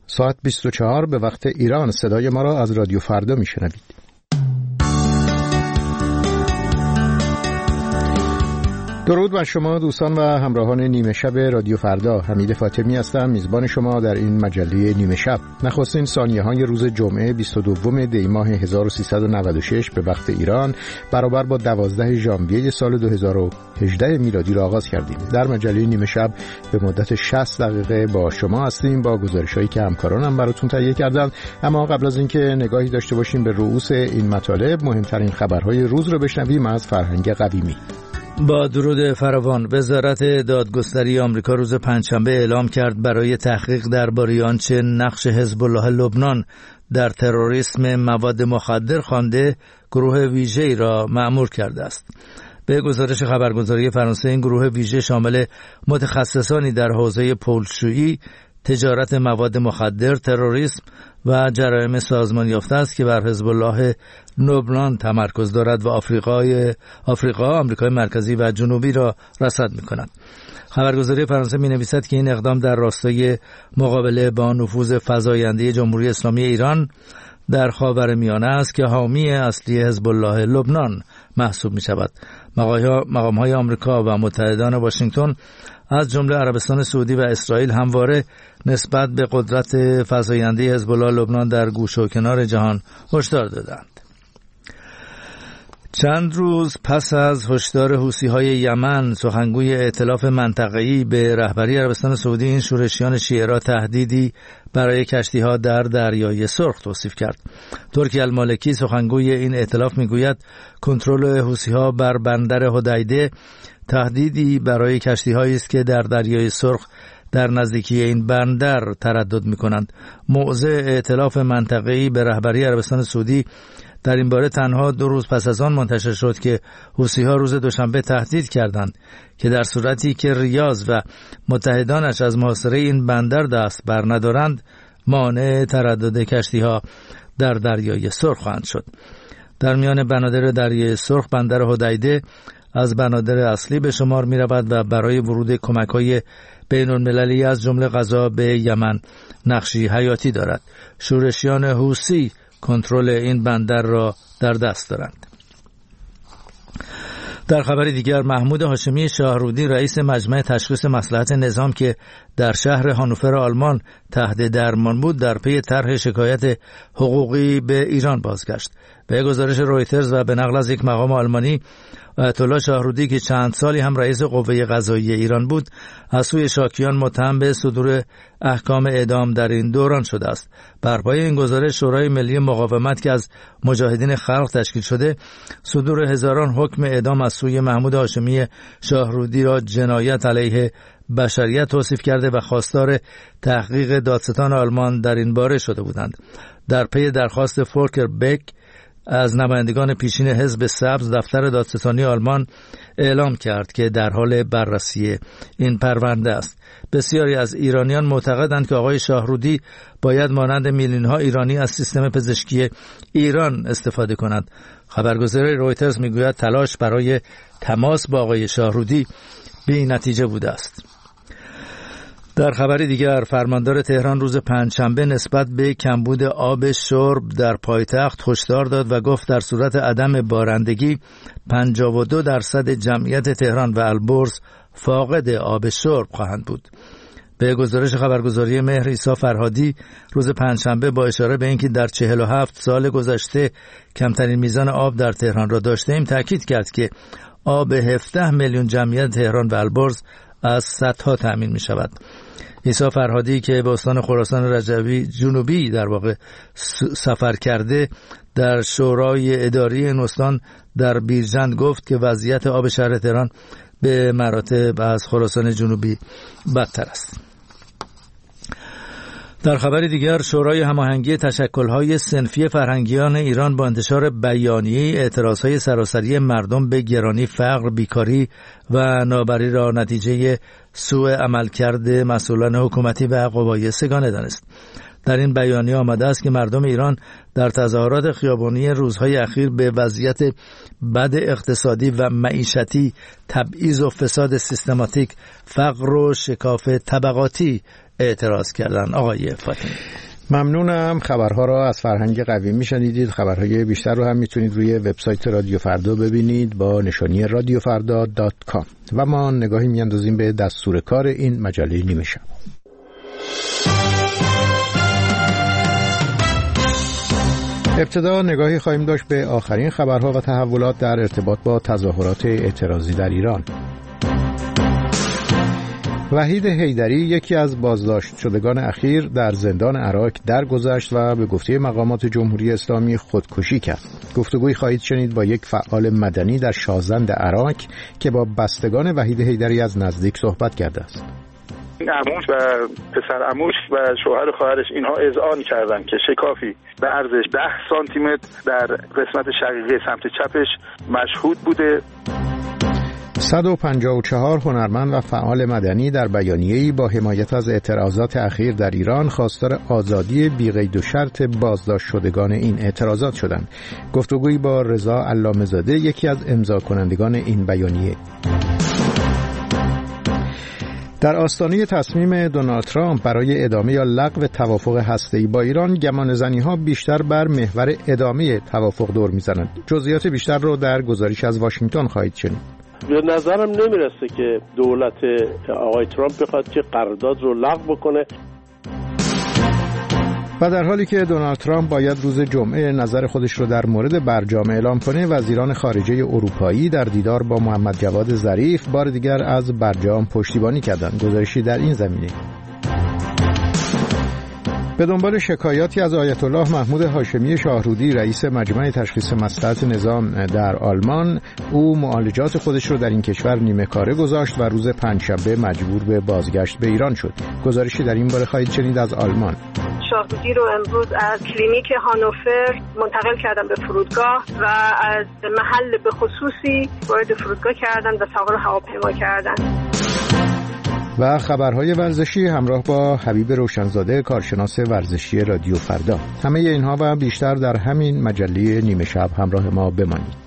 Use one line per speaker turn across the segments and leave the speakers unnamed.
ساعت 24 به وقت ایران. صدای ما را از رادیو فردا میشنوید. درود بر شما دوستان و همراهان نیمه شب رادیو فردا. حمید فاطمی هستم، میزبان شما در این مجله نیمه شب. نخستین ثانیه‌های روز جمعه 22 دی ماه 1396 به وقت ایران برابر با 12 ژانویه سال 2018 میلادی را آغاز کردیم. در مجله نیمه شب به مدت 60 دقیقه با شما هستیم با گزارش‌هایی که همکارانم براتون تهیه کردند. اما قبل از اینکه نگاهی داشته باشیم به رؤوس این مطالب، مهمترین خبرهای روز را بشنویم از فرهنگ قویمی.
با درود فراوان، وزارت دادگستری آمریکا روز پنجشنبه اعلام کرد برای تحقیق درباره آنچه نقش حزب الله لبنان در تروریسم مواد مخدر خوانده، گروه ویژه‌ای را مأمور کرده است. به گزارش خبرگزاری فرانسه، این گروه ویژه شامل متخصصانی در حوزه پولشویی، تجارت مواد مخدر، تروریسم و جرایم سازمان یافته است که بر حزب الله لبنان تمرکز دارد و آفریقا، آمریکای مرکزی و جنوبی را رصد می‌کند. خبرگزاری فرانسه می‌نویسد که این اقدام در راستای مقابله با نفوذ فزاینده جمهوری اسلامی ایران در خاورمیانه است که حامی اصلی حزب الله لبنان محسوب می‌شود. مقام‌های آمریکا و متحدان واشنگتن از جمله عربستان سعودی و اسرائیل همواره نسبت به قدرت فزاینده حزب الله لبنان در گوشه و کنار جهان هشدار دادند. چند روز پس از هشدار حوثی‌های یمن، سخنگوی ائتلاف منطقه‌ای به رهبری عربستان سعودی این شورشیان شیعه را تهدیدی برای کشتی‌ها در دریای سرخ توصیف کرد. ترکی المالکی، سخنگوی این ائتلاف، میگوید کنترل حوثی‌ها بر بندر حدیده تهدیدی برای کشتی‌هایی است که در دریای سرخ در نزدیکی این بندر تردد می‌کنند. موضع ائتلاف منطقه‌ای به رهبری عربستان سعودی در این باره تنها 2 روز پس از آن منتشر شد که حوثی‌ها روز دوشنبه تهدید کردند که در صورتی که ریاض و متحدانش از محاصره این بندر دست بر ندارند، مانع تردد کشتی‌ها در دریای سرخ خواهند شد. در میان بنادر دریای سرخ، بندر حدیده از بنادر اصلی به شمار می رود و برای ورود کمک‌های بین‌المللی از جمله غذا به یمن نقشی حیاتی دارد. شورشیان حوثی کنترل این بندر را در دست دارند. در خبر دیگر، محمود هاشمی شاهرودی، رئیس مجمع تشخیص مصلحت نظام که در شهر هانوفر آلمان تحت درمان بود، در پی طرح شکایت حقوقی به ایران بازگشت. به گزارش رویترز و به نقل از یک مقام آلمانی، آیت الله شاهرودی که چند سالی هم رئیس قوه قضاییه ایران بود، از سوی شاکیان متهم به صدور احکام اعدام در این دوران شده است. بر پایه این گزارش، شورای ملی مقاومت که از مجاهدین خلق تشکیل شده، صدور هزاران حکم اعدام از سوی محمود هاشمی شاهرودی را جنایت علیه بشریت توصیف کرده و خواستار تحقیق دادستان آلمان در این باره شده بودند. در پی درخواست فولکر بک از نمایندگان پیشین حزب سبز، دفتر دادستانی آلمان اعلام کرد که در حال بررسی این پرونده است. بسیاری از ایرانیان معتقدند که آقای شاهرودی باید مانند میلیون‌ها ایرانی از سیستم پزشکی ایران استفاده کند. خبرگزاری رویترز میگوید تلاش برای تماس با آقای شاهرودی بی نتیجه بوده است. در خبر دیگر، فرماندار تهران روز پنجشنبه نسبت به کمبود آب شرب در پایتخت هشدار داد و گفت در صورت عدم بارندگی 52% جمعیت تهران و البرز فاقد آب شرب خواهند بود. به گزارش خبرگزاری مهر عیسی فرهادی، روز پنجشنبه با اشاره به اینکه در 47 سال گذشته کمترین میزان آب در تهران را داشتیم، تاکید کرد که آب 17 میلیون جمعیت تهران و البرز از سدها تأمین می شود. عیسی فرهادی که به استان خراسان رجوی جنوبی در واقع سفر کرده، در شورای اداری این استان در بیرجند گفت که وضعیت آب شهر تهران به مراتب از خراسان جنوبی بدتر است. در خبر دیگر، شورای هماهنگی تشکل‌های صنفی فرهنگیان ایران با انتشار بیانیه اعتراض‌های سراسری مردم به گرانی، فقر، بیکاری و نابرابری را نتیجه سوء عملکرد مسئولان حکومتی و قوای سگانه دانست. در این بیانیه آمده است که مردم ایران در تظاهرات خیابانی روزهای اخیر به وضعیت بد اقتصادی و معیشتی، تبعیض و فساد سیستماتیک، فقر و شکاف طبقاتی اعتراض کردند. آقای فاطمی
ممنونم. خبرها را از فرهنگ قوی میشنیدید. خبرهای بیشتر رو هم میتونید روی وبسایت رادیو فردا ببینید با نشانی radiofarda.com و ما نگاهی میاندازیم به دستور کار این مجله نیمه شب. ابتدا نگاهی خواهیم داشت به آخرین خبرها و تحولات در ارتباط با تظاهرات اعتراضی در ایران. وحید حیدری یکی از بازداشت شدگان اخیر در زندان عراق درگذشت و به گفته مقامات جمهوری اسلامی خودکشی کرد. گفتگویی خواهید شنید با یک فعال مدنی در شازند عراق که با بستگان وحید حیدری از نزدیک صحبت کرده است.
عموش و پسر عموش و شوهر خواهرش اینها اذعان کردن که شکافی به عرضش 10 سانتی متر در قسمت شقیقه سمت چپش مشهود بوده.
154 هنرمند و فعال مدنی در بیانیه‌ای با حمایت از اعتراضات اخیر در ایران خواستار آزادی بی‌قید و شرط بازداشت شدگان این اعتراضات شدند. گفتگویی با رضا علامه‌زاده یکی از امضا کنندگان این بیانیه. در آستانه تصمیم دونالد ترامپ برای ادامه یا لغو توافق هسته‌ای با ایران، گمانه‌زنی‌ها بیشتر بر محور ادامه توافق دور می‌زنند. جزئیات بیشتر رو در گزارش از واشنگتن خواهید شنید.
به نظرم نمیرسه که دولت آقای ترامپ بخواد که قرارداد رو لغو بکنه.
و در حالی که دونالد ترامپ باید روز جمعه نظر خودش رو در مورد برجام اعلام کنه، وزیران خارجه اروپایی در دیدار با محمد جواد ظریف بار دیگر از برجام پشتیبانی کردند. گزارشی در این زمینه. به دنبال شکایاتی از آیت الله محمود هاشمی شاهرودی رئیس مجمع تشخیص مصلحت نظام در آلمان، او معالجات خودش رو در این کشور نیمه کاره گذاشت و روز پنجشنبه مجبور به بازگشت به ایران شد. گزارشی در این باره خواهید شنید از آلمان.
شاهرودی رو امروز از کلینیک هانوفر منتقل کردن به فرودگاه و از محل به خصوصی وارد فرودگاه کردن و سوار هواپیما کردن.
و خبرهای ورزشی همراه با حبیب روشنزاده کارشناس ورزشی رادیو فردا. همه اینها و بیشتر در همین مجله نیمه شب همراه ما بمانید.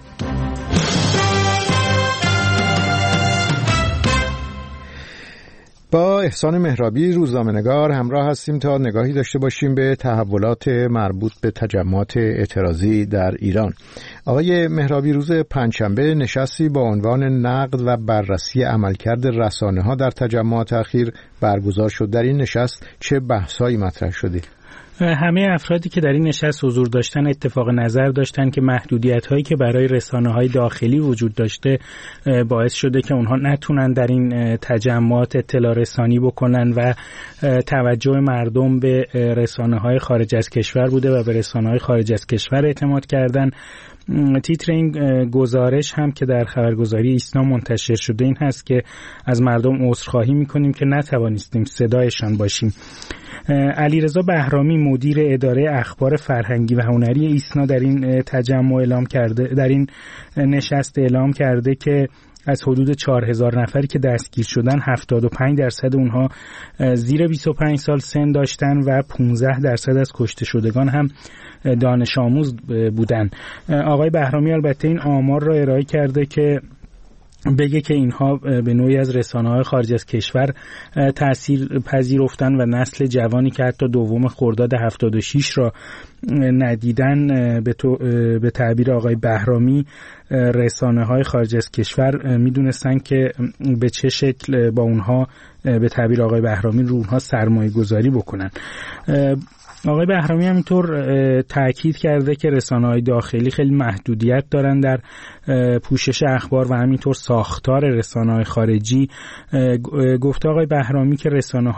با احسان مهرابی روزنامه‌نگار همراه هستیم تا نگاهی داشته باشیم به تحولات مربوط به تجمعات اعتراضی در ایران. آقای مهرابی، روز پنجشنبه نشستی با عنوان نقد و بررسی عملکرد رسانه‌ها در تجمعات اخیر برگزار شد. در این نشست چه بحث‌هایی مطرح شده؟
همه افرادی که در این نشست حضور داشتن اتفاق نظر داشتن که محدودیت‌هایی که برای رسانه‌های داخلی وجود داشته باعث شده که اونها نتونن در این تجمعات اطلاع رسانی بکنن و توجه مردم به رسانه‌های خارج از کشور بوده و به رسانه‌های خارج از کشور اعتماد کردن. تیتر این گزارش هم که در خبرگزاری ایسنا منتشر شده این هست که از مردم عذرخواهی می‌کنیم که نتوانستیم صدایشان باشیم. علیرضا بهرامی مدیر اداره اخبار فرهنگی و هنری ایسنا در این تجمع اعلام کرده، در این نشست اعلام کرده که از حدود 4000 نفری که دستگیر شدن 75% اونها زیر 25 سال سن داشتن و 15% از کشته شدگان هم دانش آموز بودن. آقای بهرامی البته این آمار را ارائه کرده که بگه که اینها به نوعی از رسانه‌های خارج از کشور تأثیر پذیرفتن و نسل جوانی که حتی دوم خرداد 76 را ندیدن به تعبیر آقای بهرامی رسانه‌های خارج از کشور میدونستن که به چه شکل با اونها به تعبیر آقای بهرامی رو اونها سرمایه‌گذاری بکنن. آقای بهرامی همینطور تاکید کرده که رسانه‌های داخلی خیلی محدودیت دارن در پوشش اخبار و همینطور ساختار رسانه‌های خارجی. گفته آقای بهرامی که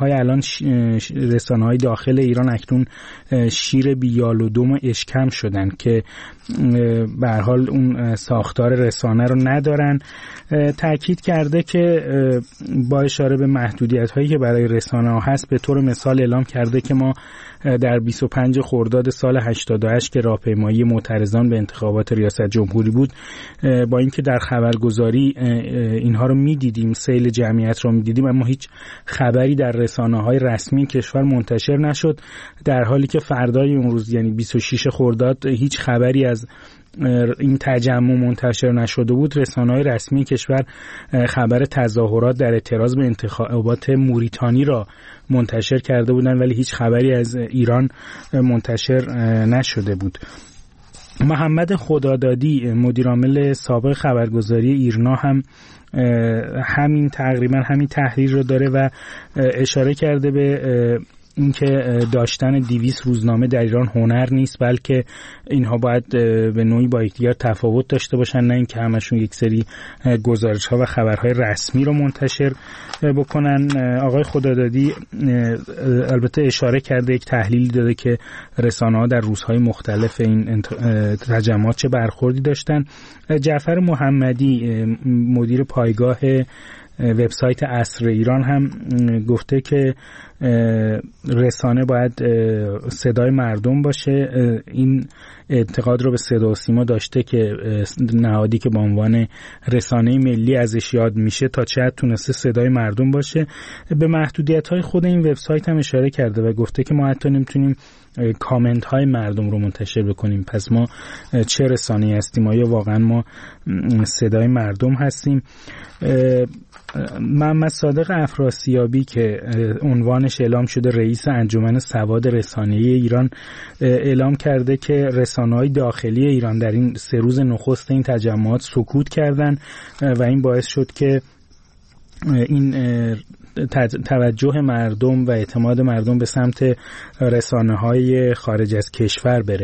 رسانه‌های داخل ایران اکنون شیر بیال و دم اشکم شدن که به هر حال اون ساختار رسانه رو ندارن. تاکید کرده که با اشاره به محدودیت‌هایی که برای رسانه‌ها هست به طور مثال اعلام کرده که ما در 25 خرداد سال 88 که راهپیمایی معترضان به انتخابات ریاست جمهوری بود، با اینکه در خبرگزاری اینها رو می‌دیدیم، سیل جمعیت رو می‌دیدیم، اما هیچ خبری در رسانه‌های رسمی کشور منتشر نشد، در حالی که فردای اون روز یعنی 26 خرداد هیچ خبری از این تجمع منتشر نشده بود، رسانه‌های رسمی کشور خبر تظاهرات در اعتراض به انتخابات موریتانی را منتشر کرده بودند، ولی هیچ خبری از ایران منتشر نشده بود. محمد خدادادی مدیرعامل سابق خبرگزاری ایرنا هم تقریبا همین تحریر رو داره و اشاره کرده به اینکه داشتن 200 روزنامه در ایران هنر نیست، بلکه اینها باید به نوعی با یکدیگر تفاوت داشته باشن، نه اینکه همشون یک سری گزارش‌ها و خبرهای رسمی رو منتشر بکنن. آقای خدادادی البته اشاره کرده، یک تحلیلی داده که رسانه‌ها در روزهای مختلف این تجمعات چه برخوردی داشتن. جعفر محمدی مدیر پایگاه وبسایت عصر ایران هم گفته که رسانه باید صدای مردم باشه. این اعتقاد رو به صدا و سیما داشته که نهادی که به عنوان رسانه ملی ازش یاد میشه تا چه حد تونسته صدای مردم باشه. به محدودیت‌های خود این وبسایت هم اشاره کرده و گفته که ما حتی نمیتونیم کامنت های مردم رو منتشر بکنیم. پس ما چه رسانه‌ای هستیم؟ آیا واقعا ما صدای مردم هستیم؟ محمد صادق افراسیابی که عنوانش اعلام شده رئیس انجمن سواد رسانه‌ای ایران اعلام کرده که رسانه‌های داخلی ایران در این 3 روز نخست این تجمعات سکوت کردند و این باعث شد که این توجه مردم و اعتماد مردم به سمت رسانه‌های خارج از کشور بره.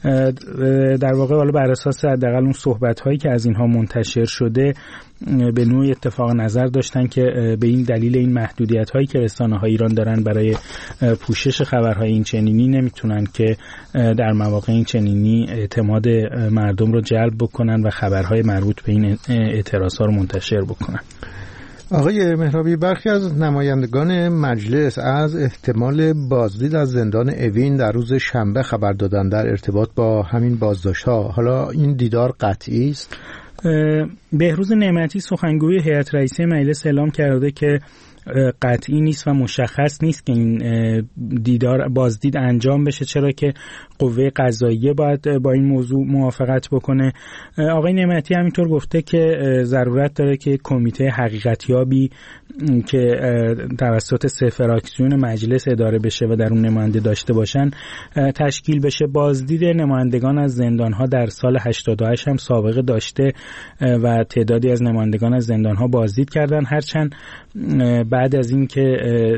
در واقع حالا بر اساس حداقل اون صحبت‌هایی که از اینها منتشر شده به نوعی اتفاق نظر داشتن که به این دلیل این محدودیت‌هایی که رسانه‌های ایران دارن برای پوشش خبرهای این چنینی نمیتونن که در مواقع این چنینی اعتماد مردم رو جلب بکنن و خبرهای مربوط به این اعتراض‌ها رو منتشر بکنن.
آقای مهرابی، برخی از نمایندگان مجلس از احتمال بازدید از زندان اوین در روز شنبه خبر دادن در ارتباط با همین بازداشت‌ها. حالا این دیدار قطعی است؟
بهروز نعمتی سخنگوی هیئت رئیسه مجلس اعلام کرده که قطعی نیست و مشخص نیست که این بازدید انجام بشه، چرا که قوه قضاییه باید با این موضوع موافقت بکنه. آقای نعمتی همینطور گفته که ضرورت داره که کمیته حقیقتیابی که توسط 3 فراکسیون مجلس اداره بشه و در اون نماینده داشته باشن تشکیل بشه. بازدید نمایندگان از زندان‌ها در سال 88 هم سابقه داشته و تعدادی از نمایندگان از زندان‌ها بازدید کردن، هرچند بعد از این که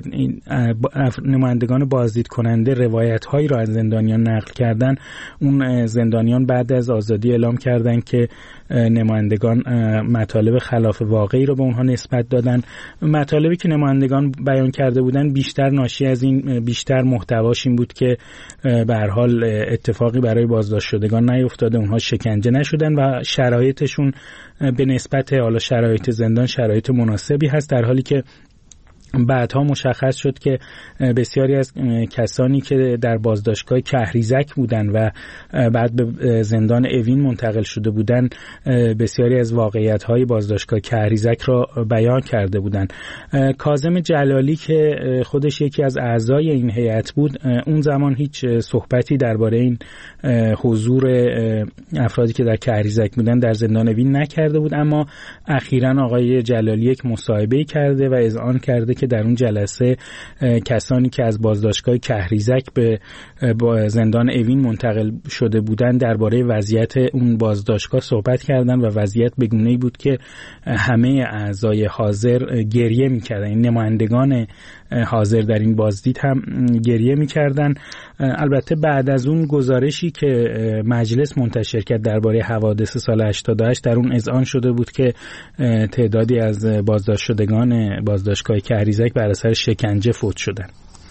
نمایندگان بازدید کننده روایت‌هایی را از زندانیان نقل کردن، اون زندانیان بعد از آزادی اعلام کردن که نمایندگان مطالب خلاف واقعی رو به اونها نسبت دادن. مطالبی که نمایندگان بیان کرده بودن بیشتر ناشی از این، بیشتر محتواش این بود که به هر حال اتفاقی برای بازداشت شدگان نیفتاده، اونها شکنجه نشدن و شرایطشون به نسبت حالا شرایط زندان شرایط مناسبی هست، در حالی که بعدها مشخص شد که بسیاری از کسانی که در بازداشتگاه کهریزک بودند و بعد به زندان اوین منتقل شده بودند بسیاری از واقعیت‌های بازداشتگاه کهریزک را بیان کرده بودند. کاظم جلالی که خودش یکی از اعضای این هیئت بود، اون زمان هیچ صحبتی درباره این حضور افرادی که در کهریزک بودند در زندان اوین نکرده بود، اما اخیراً آقای جلالی یک مصاحبه کرده و اذعان کرده که در اون جلسه کسانی که از بازداشتگاه کهریزک به زندان اوین منتقل شده بودند درباره وضعیت اون بازداشتگاه صحبت کردند و وضعیت به گونه‌ای بود که همه اعضای حاضر گریه می‌کردند. این نمایندگان حاضر در این بازدید هم گریه می‌کردند. البته بعد از اون گزارشی که مجلس منتشر کرد درباره حوادث سال 88 در اون اذعان شده بود که تعدادی از بازداشت شدگان بازداشتگاه کهریزک بر اثر شکنجه فوت شدند.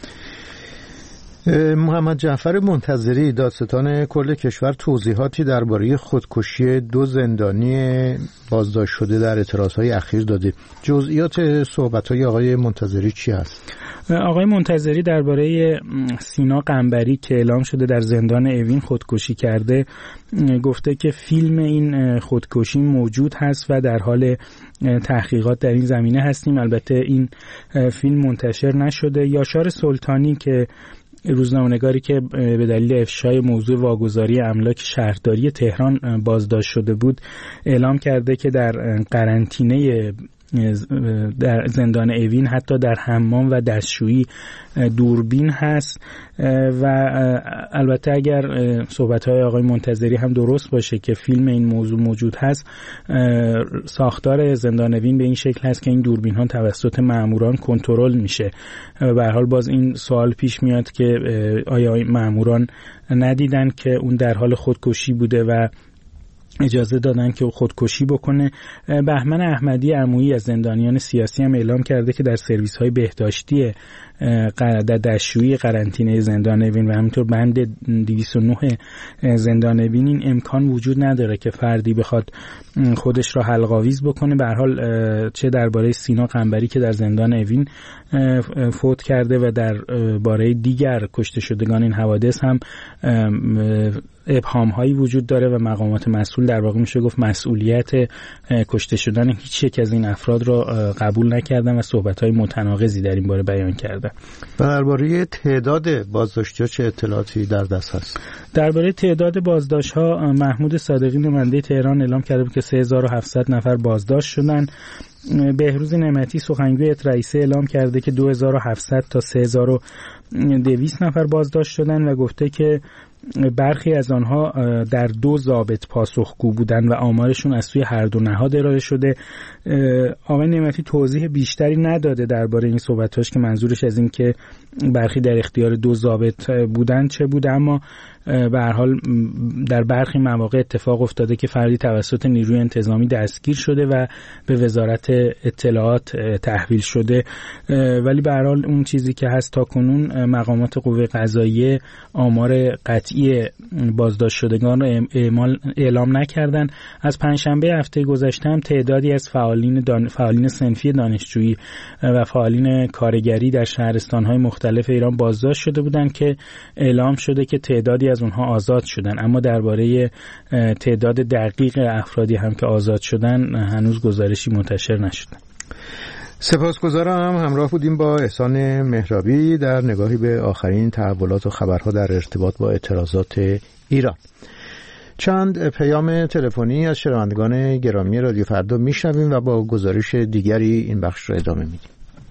محمد جعفر منتظری دادستان کل کشور توضیحاتی درباره خودکشی 2 زندانی بازداشت شده در اعتراضهای اخیر داده. جزئیات صحبت‌های آقای منتظری چی است؟
آقای منتظری درباره سینا قنبری که اعلام شده در زندان اوین خودکشی کرده گفته که فیلم این خودکشی موجود هست و در حال تحقیقات در این زمینه هستیم. البته این فیلم منتشر نشده. یاشار سلطانی که روزنامه‌نگاری که به دلیل افشای موضوع واگذاری املاک شهرداری تهران بازداشت شده بود اعلام کرده که در قرنطینه در زندان اوین حتی در حمام و دستشویی دوربین هست و البته اگر صحبت‌های آقای منتظری هم درست باشه که فیلم این موضوع موجود هست، ساختار زندان اوین به این شکل هست که این دوربین ها توسط ماموران کنترل میشه. به هر حال باز این سوال پیش میاد که آیا ماموران ندیدن که اون در حال خودکشی بوده و اجازه دادن که خودکشی بکنه. بهمن احمدی عمویی از زندانیان سیاسی هم اعلام کرده که در سرویس‌های بهداشتی در دستشویی قرنطینه زندان اوین و همینطور بند 209 زندان اوین این امکان وجود نداره که فردی بخواد خودش را حلق‌آویز بکنه. به هر حال چه درباره سینا قنبری که در زندان اوین فوت کرده و در باره دیگر کشته شدگان این حوادث هم ابهام هایی وجود داره و مقامات مسئول در واقع میشه گفت مسئولیت کشته شدن هیچ یک از این افراد را قبول نکردن و صحبت های متناقضی در این باره بیان کردن.
و درباره تعداد بازداشت‌ها چه اطلاعاتی در دست هست؟ درباره
تعداد بازداشت‌ها محمود صادقی نماینده تهران اعلام کرده که 3700 نفر بازداشت شدن. بهروز نعمتی سخنگوی رئیسه اعلام کرده که 2700 تا 3200 نفر بازداشت شدن و گفته که برخی از آنها در 2 ضابط پاسخگو بودند و آمارشون از سوی هر دو نهاد ارائه شده. آقای نعمتی توضیح بیشتری نداده درباره این صحبتاش که منظورش از این که برخی در اختیار 2 ضابط بودند چه بوده، اما به هر حال در برخی مواقع اتفاق افتاده که فردی توسط نیروی انتظامی دستگیر شده و به وزارت اطلاعات تحویل شده، ولی به هر حال اون چیزی که هست تا کنون مقامات قوه قضاییه آمار قطعی بازداشت شدگان را اعلام نکردن. از پنجشنبه هفته گذشته هم تعدادی از فعالین صنفی دانشجویی و فعالین کارگری در شهرستان‌های مختلف ایران بازداشت شده بودند که اعلام شده که تعدادی از اونها آزاد شدن، اما درباره تعداد دقیق افرادی هم که آزاد شدن هنوز گزارشی منتشر نشده.
سپاسگزارم. همراه بودیم با احسان مهرابی در نگاهی به آخرین تحولات و خبرها در ارتباط با اعتراضات ایران. چند پیام تلفنی از شنوندگان گرامی رادیو فردا میشنویم و با گزارش دیگری این بخش رو ادامه میدیم.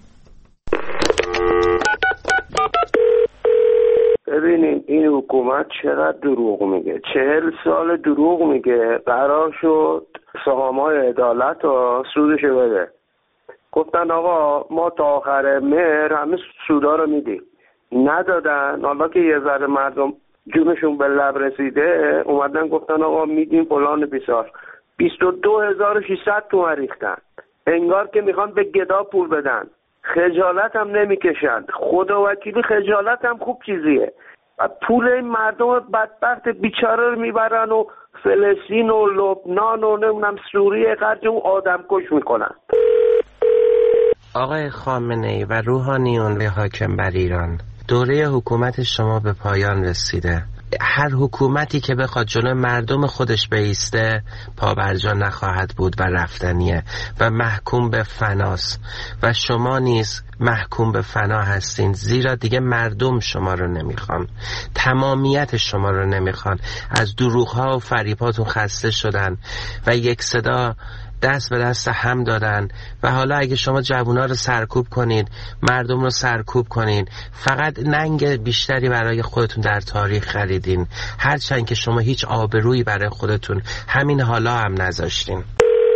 ببینین این حکومت چقدر دروغ میگه. 40 سال دروغ میگه. قرار شد سهام‌های عدالت رو سودش بده. گفتن آقا ما تا آخر مهر همه سودا رو میدیم. ندادن. حالا که یه ذره مردم جونشون به لب رسیده اومدن گفتن آقا میدیم فلان بیسار. 22600 تومان ریختن. انگار که میخوان به گدا پول بدن. خجالت هم نمیکشن. خدا وکیلی خجالت هم خوب چیزیه. و پول این مردم بدبخت بیچاره رو میبرن و فلسطین و لبنان و نمیدونم سوریه خرج اون آدم کش میکنن.
آقای خامنه‌ای و روحانیون حاکم بر ایران، دوره حکومت شما به پایان رسیده. هر حکومتی که بخواد جلوی مردم خودش بایسته پابرجا نخواهد بود و رفتنیه و محکوم به فناست و شما نیز محکوم به فنا هستین، زیرا دیگه مردم شما رو نمیخوان، تمامیت شما رو نمیخوان. از دروغ‌ها و فریب‌هاتون خسته شدن و یک صدا دست به دست هم دادن و حالا اگه شما جوونا رو سرکوب کنید، مردم رو سرکوب کنید، فقط ننگ بیشتری برای خودتون در تاریخ خریدین، هرچند که شما هیچ آبرویی برای خودتون همین حالا هم نذاشتین.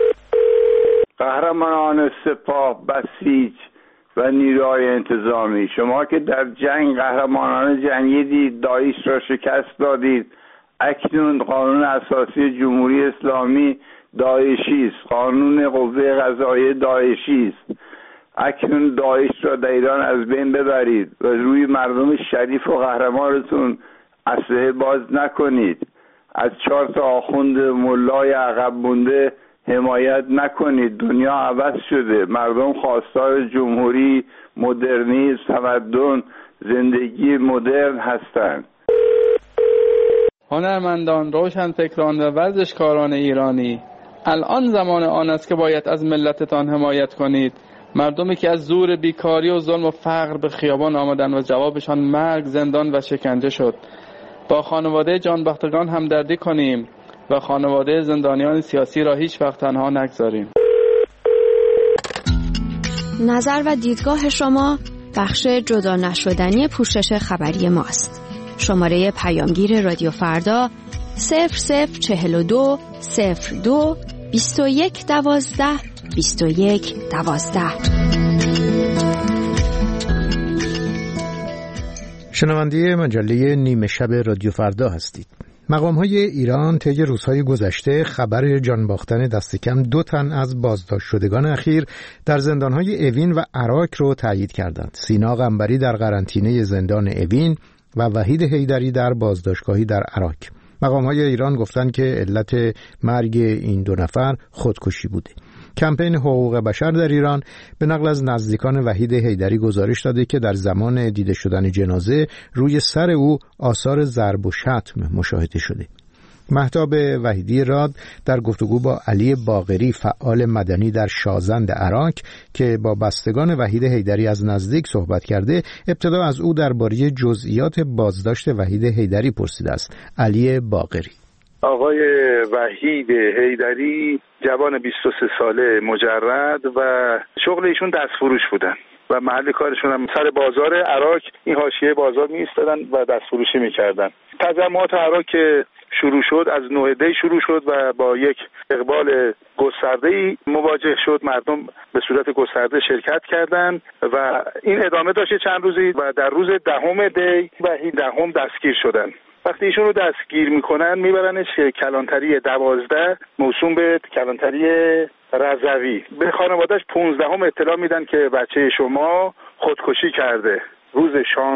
قهرمانان سپاه، بسیج و نیروهای انتظامی، شما که در جنگ قهرمانان جنگیدید، داعش را شکست دادید، اکنون قانون اساسی جمهوری اسلامی داعشی است، قانون قوه قضاییه داعشی است. اکنون داعش را در ایران از بین ببرید و روی مردم شریف و قهرمانتون اسلحه باز نکنید. از 4 تا آخوند ملای عقب مونده حمایت نکنید. دنیا عوض شده. مردم خواستار جمهوری، مدرنیسم، تمدن، زندگی مدرن هستند.
هنرمندان، روشنفکران و ورزشکاران ایرانی، الان زمان آن است که باید از ملتتان حمایت کنید. مردمی که از زور بیکاری و ظلم و فقر به خیابان آمدند و جوابشان مرگ، زندان و شکنجه شد. با خانواده جانباختگان همدردی کنیم و خانواده زندانیان سیاسی را هیچ وقت تنها نگذاریم.
نظر و دیدگاه شما بخش جدا نشدنی پوشش خبری ماست. شماره پیامگیر رادیو فردا 0042 02 21 12 21 12.
شنونده مجله نیمه شب رادیو فردا هستید. مقام‌های ایران طی روزهای گذشته خبر جان باختن دست کم 2 تن از بازداشت شدگان اخیر در زندان‌های اوین و عراق رو تایید کردند. سینا قنبری در قرنطینه زندان اوین و وحید حیدری در بازداشتگاهی در عراق. مقام‌های ایران گفتند که علت مرگ این 2 نفر خودکشی بوده. کمپین حقوق بشر در ایران به نقل از نزدیکان وحید حیدری گزارش داده که در زمان دیده شدن جنازه روی سر او آثار ضرب و شتم مشاهده شده. مهتاب وحیدی راد در گفتگو با علی باقری فعال مدنی در شازند عراق که با بستگان وحید حیدری از نزدیک صحبت کرده، ابتدا از او درباره جزئیات بازداشت وحید حیدری پرسیده است. علی باقری:
آقای وحید حیدری جوان 23 ساله مجرد و شغل ایشون دستفروش بودن و محل کارشون هم سر بازار عراق، این حاشیه بازار می ایستادن و دستفروشی میکردن. تجمعات عراق که شروع شد از 9 دی شروع شد و با یک اقبال گسترده‌ای مواجه شد. مردم به صورت گسترده شرکت کردند و این ادامه داشت چند روزی و در روز 10 دی وحید دهم دستگیر شدن. وقتی ایشون رو دستگیر میکنن میبرنش کلانتری 12 موسوم به کلانتری رضوی. به خانواده‌اش 15 اطلاع میدن که بچه شما خودکشی کرده. روز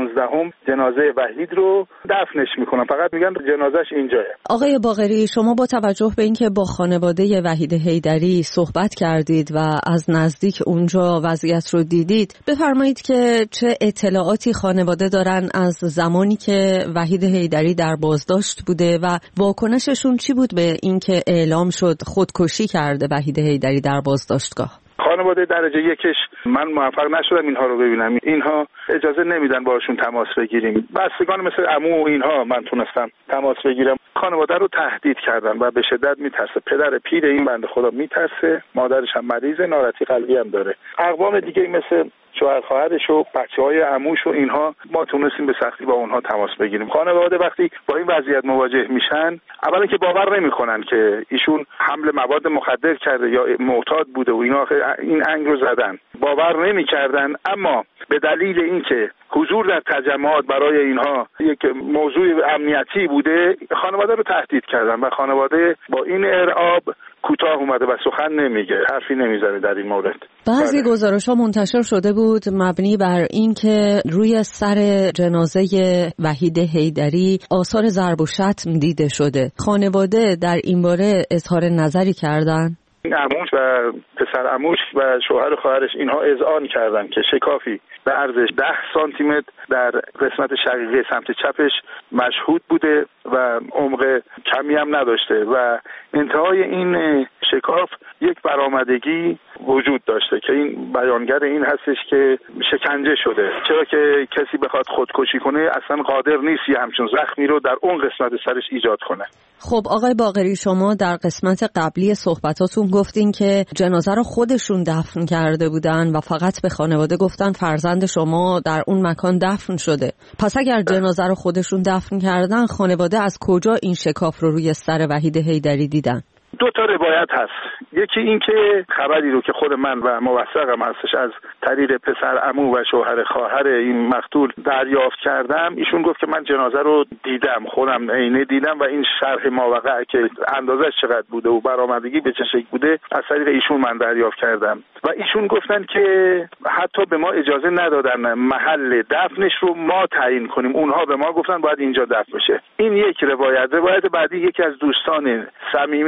16 جنازه وحید رو دفنش میکنن، فقط میگن جنازش اینجاه.
آقای باقری، شما با توجه به اینکه با خانواده وحید حیدری صحبت کردید و از نزدیک اونجا وضعیت رو دیدید، بفرمایید که چه اطلاعاتی خانواده دارن از زمانی که وحید حیدری در بازداشت بوده و واکنششون چی بود به اینکه اعلام شد خودکشی کرده وحید حیدری در بازداشتگاه؟
خانواده درجه 1 من موفق نشدم اینها رو ببینم. اینها اجازه نمیدن باشون تماس بگیریم. بستگان مثل عمو و اینها من تونستم تماس بگیرم. خانواده رو تهدید کردن و به شدت میترسه. پدر پیر این بنده خدا میترسه، مادرش هم مریضه، ناراحتی قلبی هم داره. اقوام دیگه مثل شوهر خواهرش و بچه‌های عموش و اینها ما تونستیم به سختی با اونها تماس بگیریم. خانواده وقتی با این وضعیت مواجه میشن، اولا که باور نمیکنن که ایشون حمل مواد مخدر کرده یا معتاد بوده و اینا این انگ رو زدن. باور نمیکردن، اما به دلیل اینکه حضور در تجمعات برای اینها یک موضوع امنیتی بوده، خانواده رو تهدید کردن و خانواده با این ارعاب کوتاه اومده و سخن نمیگه، حرفی نمیزنه در این مورد.
بعضی گزارش‌ها منتشر شده بود مبنی بر اینکه روی سر جنازه وحید حیدری آثار ضرب و شتم دیده شده. خانواده در این باره اظهار نظری کردن؟
عموش و پسر عموش و شوهر خواهرش اینها اذعان کردن که شکافی به عرضش 10 سانتی متر در قسمت شقیقه سمت چپش مشهود بوده و عمق کمی هم نداشته و انتهای این شکاف یک برآمدگی وجود داشته که این بیانگر این هستش که شکنجه شده، چرا که کسی بخواد خودکشی کنه اصلا قادر نیست یه همچون زخمی رو در اون قسمت سرش ایجاد کنه.
خب آقای باقری، شما در قسمت قبلی صحبتاتون گفتین که جنازه رو خودشون دفن کرده بودن و فقط به خانواده گفتن فرزند شما در اون مکان دفن شده. پس اگر جنازه رو خودشون دفن کردن، خانواده از کجا این شکاف رو روی سر وحید حیدری دیدن؟
2 روایت هست. یکی این که خبری رو که خود من و موثقم هستش از طریق پسر عمو و شوهر خواهر این مقتول دریافت کردم. ایشون گفت که من جنازه رو دیدم، خودم عینه دیدم و این شرح ماوقع که اندازش چقدر بوده و برآمدگی به چه شکل بوده از طریق ایشون من دریافت کردم و ایشون گفتن که حتی به ما اجازه ندادن محل دفنش رو ما تعیین کنیم. اونها به ما گفتن باید اینجا دفن بشه. این یک روایت. روایت بعدی یکی از دوستان صمیمی و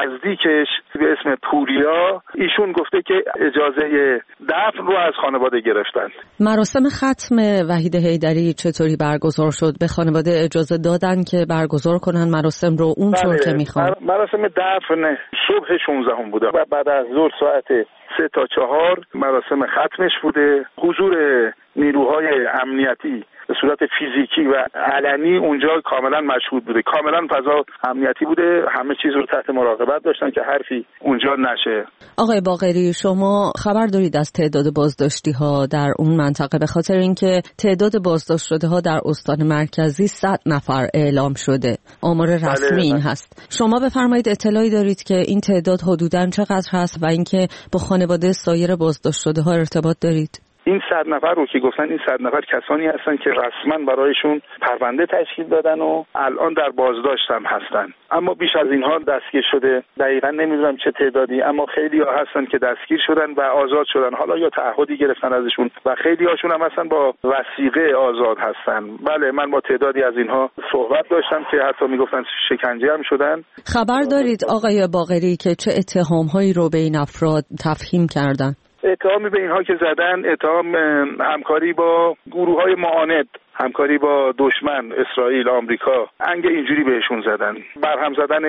نزدیکش به اسم پوریا ایشون گفته که اجازه دفن رو از خانواده گرفتن.
مراسم ختم وحید حیدری چطوری برگزار شد؟ به خانواده اجازه دادن که برگزار کنن مراسم رو اونطور که میخوان؟
مراسم دفن صبح 16 بوده و بعد از ظهر ساعت 3 تا 4 مراسم ختمش بوده. حضور نیروهای امنیتی به صورت فیزیکی و علنی اونجا کاملا مشهود بوده، کاملا فضا امنیتی بوده، همه چیز رو تحت مراقبت داشتن که حرفی اونجا نشه.
آقای باقری، شما خبر دارید از تعداد بازداشتی ها در اون منطقه؟ به خاطر اینکه تعداد بازداشت شده ها در استان مرکزی 100 نفر اعلام شده، آمار رسمی این هست. شما بفرمایید اطلاعی دارید که این تعداد حدوداً چقدر هست و اینکه با خانواده سایر بازداشت شده ها ارتباط دارید؟
این 100 نفر رو که گفتن، این 100 نفر کسانی هستن که رسما برایشون پرونده تشکیل دادن و الان در بازداشت هم هستن. اما بیش از اینها دستگیر شده، دقیقاً نمیدونم چه تعدادی، اما خیلی ها هستن که دستگیر شدن و آزاد شدن. حالا یا تعهدی گرفتن ازشون و خیلی هاشون هم هستن با وثیقه آزاد هستن. بله، من با تعدادی از اینها صحبت داشتم که حتی میگفتن شکنجه هم شدن.
خبر دارید آقای باقری که چه اتهام‌هایی رو به این افراد تفهیم کردن؟
اتهامی به اینها که زدن، اتهام همکاری با گروه‌های معاند، همکاری با دشمن اسرائیل، آمریکا، انگ اینجوری بهشون زدن، برهم زدن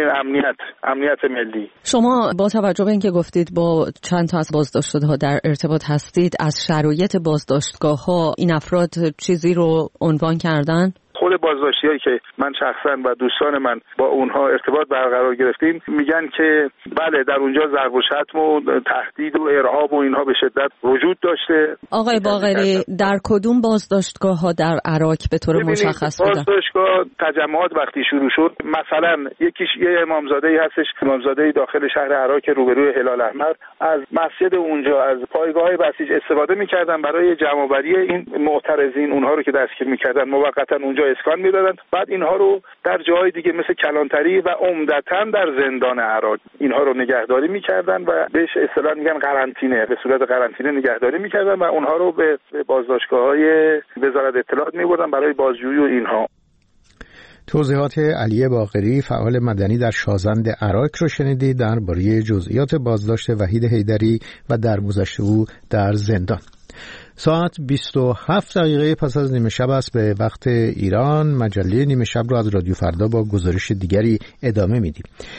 امنیت ملی.
شما با توجه به اینکه گفتید با چند تا از بازداشت شده‌ها در ارتباط هستید، از شرایط بازداشتگاه‌ها این افراد چیزی رو عنوان کردن؟
خود بازداشتیایی که من شخصا و دوستان من با اونها ارتباط برقرار گرفتیم میگن که بله، در اونجا ضرب و شتم و تهدید و ارهاب و اینها به شدت وجود داشته.
آقای باقری، در کدوم بازداشتگاه ها در عراق به طور مشخص بودن؟
بازداشتگاه تجمعات وقتی شروع شد، مثلا یکیش یه امامزاده‌ای هستش، امامزاده‌ای داخل شهر عراق روبروی هلال احمر، از مسجد اونجا، از پایگاه بسیج استفاده می‌کردن برای جمع‌آوری این معترضین. اونها رو که دستگیر می‌کردن موقتا اونجا اسکان میدادن، بعد اینها رو در جای دیگه مثل کلانتری و عمدتاً در زندان عراق اینها رو نگهداری میکردن و بهش اصطلاح میگن قرنطینه، به صورت قرنطینه نگهداری میکردن و اونها رو به بازداشتگاه‌های وزارت اطلاعات میبردن برای بازجویی و اینها.
توضیحات علی باقری، فعال مدنی در شازند عراق رو شنیدید درباره جزئیات بازداشت وحید حیدری و درگذشت او در زندان. ساعت 27 دقیقه پس از نیمه شب است به وقت ایران. مجله نیمه شب را از رادیو فردا با گزارش دیگری ادامه میدیم.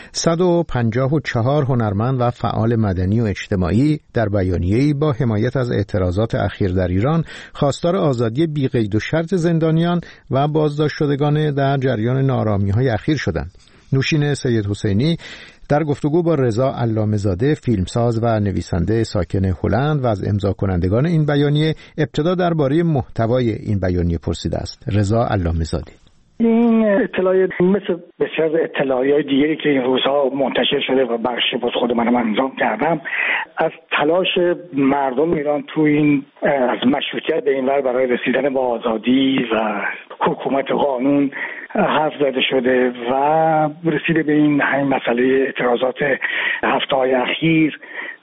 154 هنرمند و فعال مدنی و اجتماعی در بیانیه‌ای با حمایت از اعتراضات اخیر در ایران خواستار آزادی بی قید و شرط زندانیان و بازداشت شدگان در جریان ناآرامی‌های اخیر شدند. نوشین سید حسینی در گفتگو با رضا علامه‌زاده، فیلمساز و نویسنده ساکن هلند و از امضا کنندگان این بیانیه، ابتدا درباره محتوای این بیانیه پرسیده است. رضا علامه‌زاده:
این اطلاعیه مثل بسیار اطلاعیه‌های دیگری که این روزها منتشر شده و بخشی از خود من انجام کردم، از تلاش مردم ایران تو این از مشروطیت به این ور برای رسیدن به آزادی و حکومت قانون حرف زده شده و رسیده به این همین مسئله اعتراضات هفته‌های اخیر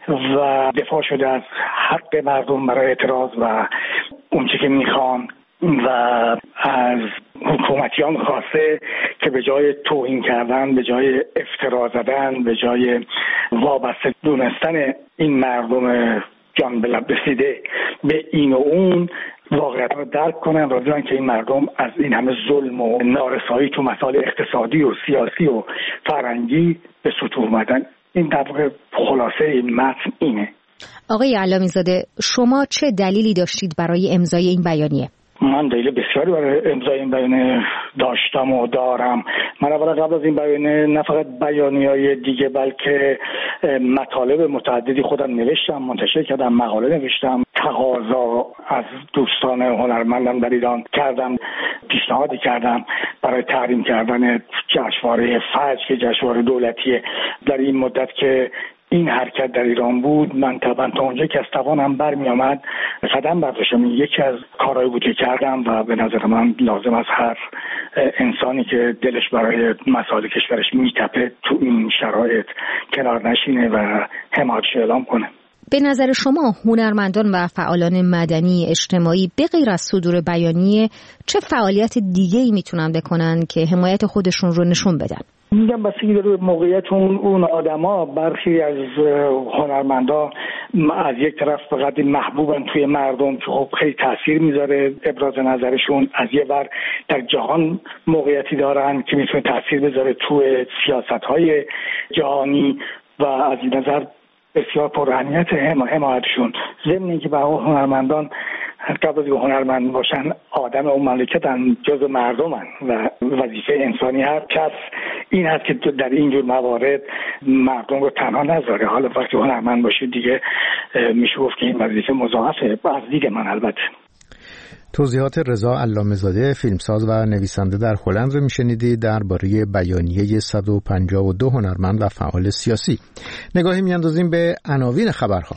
و دفاع شده از حق مردم برای اعتراض و اون چی که میخوان و از حکومتیان خواسته که به جای توهین کردن، به جای افترا زدن، به جای وابسته دونستن این مردم جان به لب رسیده به این و اون، واقعیت رو درک کنن، راضی که این مردم از این همه ظلم و نارسایی تو مسائل اقتصادی و سیاسی و فرهنگی به سطوح اومدن. این در واقع خلاصه این متن اینه.
آقای علامه‌زاده، شما چه دلیلی داشتید برای امضای این بیانیه؟
من دلیل بسیاری برای امضای این بیانیه داشتم و دارم. من اولا قبل از این بیانیه نه فقط بیانیه‌های دیگه بلکه مطالب متعددی خودم نوشتم، منتشر کردم، مقاله نوشتم، تقاضا از دوستان هنرمندم در ایران کردم، پیشنهادی کردم برای تحریم کردن جشنواره فجر که جشنواره دولتیه. در این مدت که این حرکت در ایران بود، من طبعا تا اونجا که از توانم برمی آمد قدم برداشتم. یکی از کارهایی بود که کردم و به نظر من لازم از هر انسانی که دلش برای مسائل کشورش میتپه تو این شرایط کنار نشینه و حمایتش اعلام کنه.
به نظر شما هنرمندان و فعالان مدنی اجتماعی به غیر از صدور بیانیه چه فعالیت دیگه‌ای میتونن بکنن که حمایت خودشون رو نشون بدن؟
میگم بسیاری داره موقعیت اون آدما. برخی از هنرمندا از یک طرف فقط محبوبن توی مردم که خب خیلی تاثیر میذاره ابراز نظرشون، از یه ور در جهان موقعیتی دارن که میتونه تاثیر بذاره توی سیاست‌های جهانی و از این نظر بسیار پراهمیت حمایتشون. ضمن اینکه به هنرمندان قبل از هنرمند باشن آدم اون مملکتن، جزء مردمن و وظیفه انسانی هر کس این هست که در اینجور موارد مردم رو تنها نذاره. حالا وقتی هنرمند باشید دیگه میشه گفت که این وظیفه مضاعفه از دید من. البته
توضیحات رضا علامه‌زاده فیلمساز و نویسنده در هلند رو میشنیدید درباره بیانیه 152 هنرمند و فعال سیاسی. نگاهی میاندازیم به عناوین خبرها.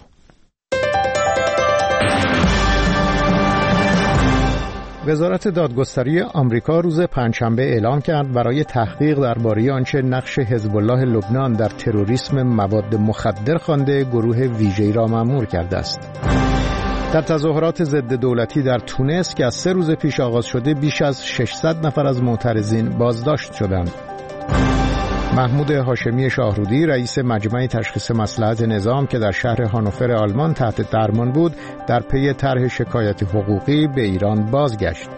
وزارت دادگستری آمریکا روز پنجشنبه اعلام کرد برای تحقیق درباره آنچه نقش حزب الله لبنان در تروریسم مواد مخدر خوانده گروه ویژه‌ای را مأمور کرده است. در تظاهرات ضد دولتی در تونس که از 3 روز پیش آغاز شده بیش از 600 نفر از معترضین بازداشت شدند. محمود هاشمی شاهرودی رئیس مجمع تشخیص مصلحت نظام که در شهر هانوفر آلمان تحت درمان بود در پی طرح شکایت حقوقی به ایران بازگشت.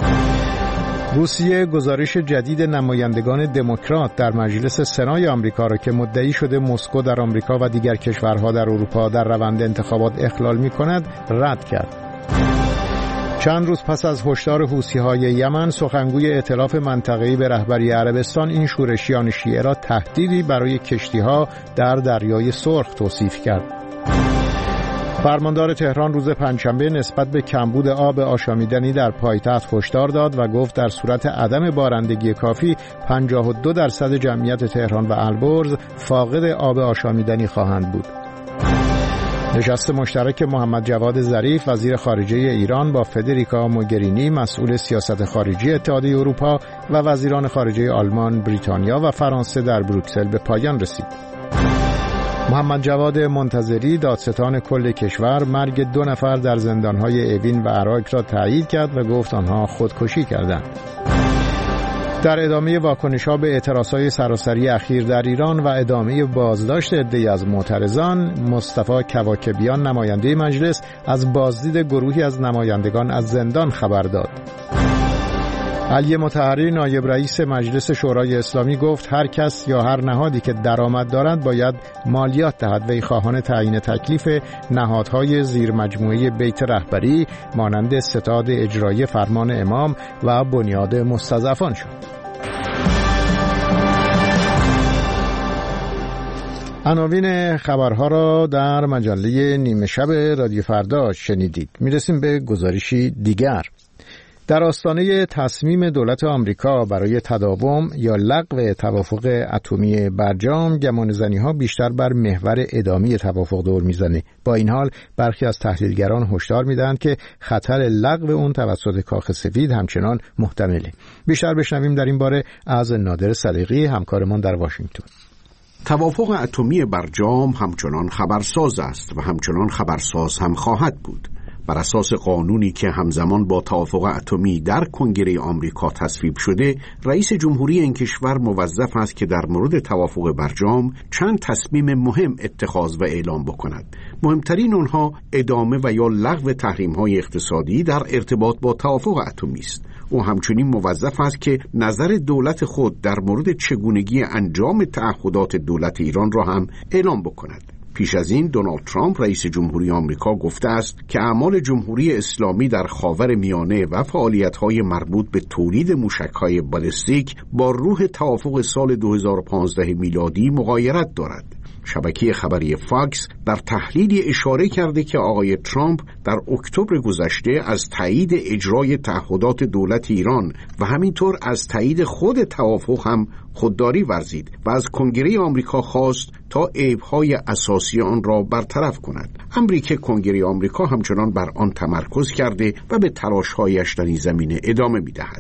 روسیه گزارش جدید نمایندگان دموکرات در مجلس سنای آمریکا را که مدعی شده مسکو در آمریکا و دیگر کشورها در اروپا در روند انتخابات اخلال می‌کند رد کرد. چند روز پس از هشدار حوثی‌های یمن، سخنگوی ائتلاف منطقه‌ای به رهبری عربستان این شورشیان شیعه را تهدیدی برای کشتی‌ها در دریای سرخ توصیف کرد. فرماندار تهران روز پنجشنبه نسبت به کمبود آب آشامیدنی در پایتخت هشدار داد و گفت در صورت عدم بارندگی کافی 52% جمعیت تهران و البرز فاقد آب آشامیدنی خواهند بود. نشست مشترک محمد جواد ظریف وزیر خارجه ایران با فدریکا موگرینی مسئول سیاست خارجی اتحادیه اروپا و وزیران خارجه آلمان، بریتانیا و فرانسه در بروکسل به پایان رسید. محمد جواد منتظری دادستان کل کشور مرگ 2 نفر در زندانهای اوین و عراق را تایید کرد و گفت آنها خودکشی کردند. در ادامه واکنش‌ها به اعتراضات سراسری اخیر در ایران و ادامه بازداشت عده‌ای از معترضان، مصطفی کواکبیان نماینده مجلس از بازدید گروهی از نمایندگان از زندان خبر داد. علی مطهری نایب رئیس مجلس شورای اسلامی گفت هر کس یا هر نهادی که درآمد دارد باید مالیات دهد. وی خواهان تعیین تکلیف نهادهای زیر مجموعه بیت رهبری مانند ستاد اجرایی فرمان امام و بنیاد مستضعفان شد. عناوین خبرها را در مجله نیمه شب رادیو فردا شنیدید. میرسیم به گزارشی دیگر. در آستانه تصمیم دولت آمریکا برای تداوم یا لغو توافق اتمی برجام، گمانه‌زنی‌ها بیشتر بر محور ادامه توافق دور میزنه. با این حال برخی از تحلیلگران هشدار میدن که خطر لغو اون توسط کاخ سفید همچنان محتمله. بیشتر بشنویم در این باره از نادر صدیقی همکارمان در واشنگتن.
توافق اتمی برجام همچنان خبرساز است و همچنان خبرساز هم خواهد بود. بر اساس قانونی که همزمان با توافق اتمی در کنگره آمریکا تصویب شده، رئیس جمهوری این کشور موظف است که در مورد توافق برجام چند تصمیم مهم اتخاذ و اعلام بکند. مهمترین آنها ادامه و یا لغو تحریم‌های اقتصادی در ارتباط با توافق اتمی است. او همچنین موظف است که نظر دولت خود در مورد چگونگی انجام تعهدات دولت ایران را هم اعلام بکند. پیش از این دونالد ترامپ رئیس جمهوری آمریکا گفته است که اعمال جمهوری اسلامی در خاورمیانه و فعالیت‌های مربوط به تولید موشک‌های بالستیک با روح توافق سال 2015 میلادی مغایرت دارد. شبکه خبری فاکس در تحلیلی اشاره کرده که آقای ترامپ در اکتبر گذشته از تایید اجرای تعهدات دولت ایران و همینطور از تایید خود توافق هم خودداری ورزید و از کنگره آمریکا خواست تا عیب‌های اساسی آن را برطرف کند. امری که کنگره آمریکا همچنان بر آن تمرکز کرده و به تلاش‌هایش در این زمینه ادامه می‌دهد.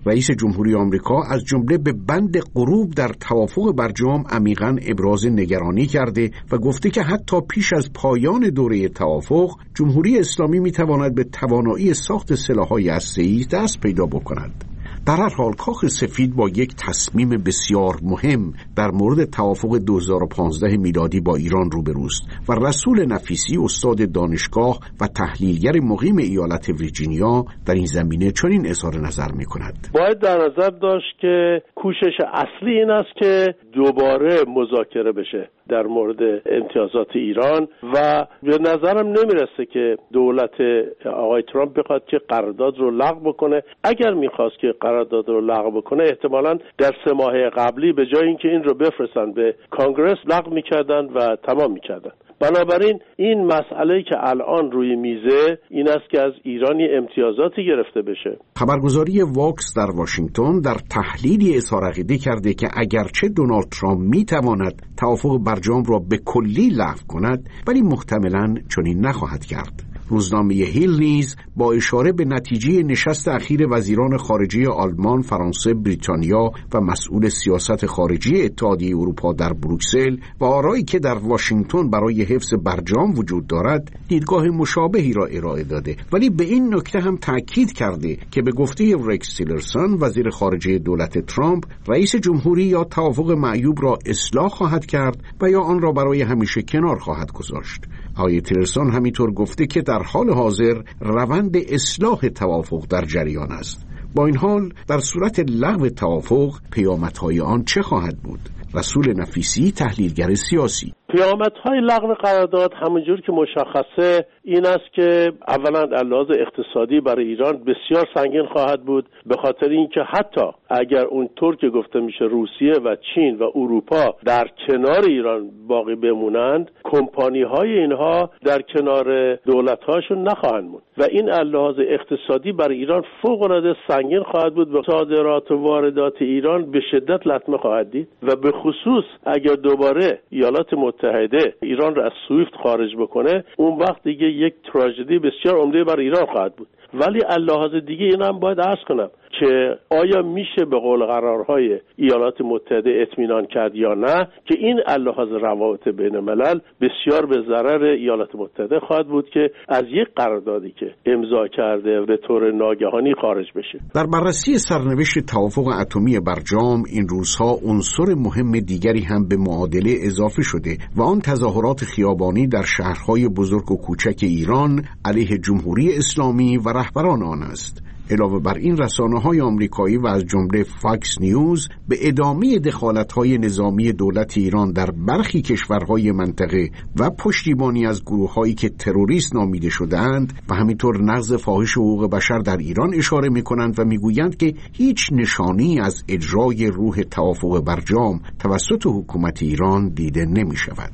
رئیس جمهوری آمریکا از جمله به بند غروب در توافق برجام عمیقاً ابراز نگرانی کرده و گفته که حتی پیش از پایان دوره توافق جمهوری اسلامی میتواند به توانایی ساخت سلاح‌های هسته‌ای دست پیدا بکند. در هر حال کاخ سفید با یک تصمیم بسیار مهم در مورد توافق 2015 میلادی با ایران روبروست و رسول نفیسی استاد دانشگاه و تحلیلگر مقیم ایالت ویرجینیا در این زمینه چنین اظهار نظر می‌کند.
باید در نظر داشت که کوشش اصلی این است که دوباره مذاکره بشه در مورد امتیازات ایران و به نظرم نمیرسه که دولت آقای ترامپ بخواد که قرارداد رو لغو بکنه. اگر میخواست که قرارداد رو لغو بکنه احتمالاً در 3 ماه قبلی به جای اینکه این رو بفرستن به کانگرس لغو میکردن و تمام میکردن. بنابراین این مسئله که الان روی میزه این است که از ایرانی امتیازاتی گرفته بشه.
خبرگزاری واکس در واشنگتن در تحلیلی اظهار عقیده کرده که اگرچه دونالد ترامپ میتواند توافق برجام را به کلی لغو کند ولی محتملاً چنین نخواهد کرد. روزنامه هیل نیز با اشاره به نتیجه نشست اخیر وزیران خارجه آلمان، فرانسه، بریتانیا و مسئول سیاست خارجی اتحادیه اروپا در بروکسل و آرایی که در واشنگتن برای حفظ برجام وجود دارد، دیدگاه مشابهی را ارائه داده، ولی به این نکته هم تاکید کرده که به گفته رکس تیلرسون وزیر خارجه دولت ترامپ، رئیس جمهوری یا توافق معیوب را اصلاح خواهد کرد و یا آن را برای همیشه کنار خواهد گذاشت. آقای تیلرسون همینطور گفته که در حال حاضر روند اصلاح توافق در جریان است. با این حال در صورت لغو توافق پیامدهای آن چه خواهد بود؟ رسول نفیسی، تحلیلگر سیاسی:
پیامدهای لغو قرارداد همونجور که مشخصه این است که اولا از لحاظ اقتصادی برای ایران بسیار سنگین خواهد بود، به خاطر اینکه حتی اگر اونطور که گفته میشه روسیه و چین و اروپا در کنار ایران باقی بمونند، کمپانی‌های اینها در کنار دولت‌هاشون نخواهند موند و این از لحاظ اقتصادی برای ایران فوق‌العاده سنگین خواهد بود و صادرات و واردات ایران به شدت لطمه خواهد دید و به خصوص اگر دوباره ایالات متحده ایران را از سویفت خارج بکنه، اون وقت دیگه یک تراژدی بسیار عمده برای ایران خواهد بود. ولی از لحاظ دیگه این هم باید عرض کنم که آیا میشه به قول قرارهای ایالات متحده اطمینان کرد یا نه، که این از لحاظ روابط بین الملل بسیار به ضرر ایالات متحده خواهد بود که از یک قراردادی که امضا کرده به طور ناگهانی خارج بشه.
در بررسی سرنوشت توافق اتمی برجام این روزها عنصر مهم دیگری هم به معادله اضافه شده و آن تظاهرات خیابانی در شهرهای بزرگ و کوچک ایران علیه جمهوری اسلامی و رهبران آن است. علاوه بر این رسانه‌های آمریکایی و از جمله فاکس نیوز به ادامه دخالت‌های نظامی دولت ایران در برخی کشورهای منطقه و پشتیبانی از گروه‌هایی که تروریست نامیده شده‌اند و همینطور نقض فاحش حقوق بشر در ایران اشاره می‌کنند و می‌گویند که هیچ نشانی از اجرای روح توافق برجام توسط حکومت ایران دیده نمی‌شود.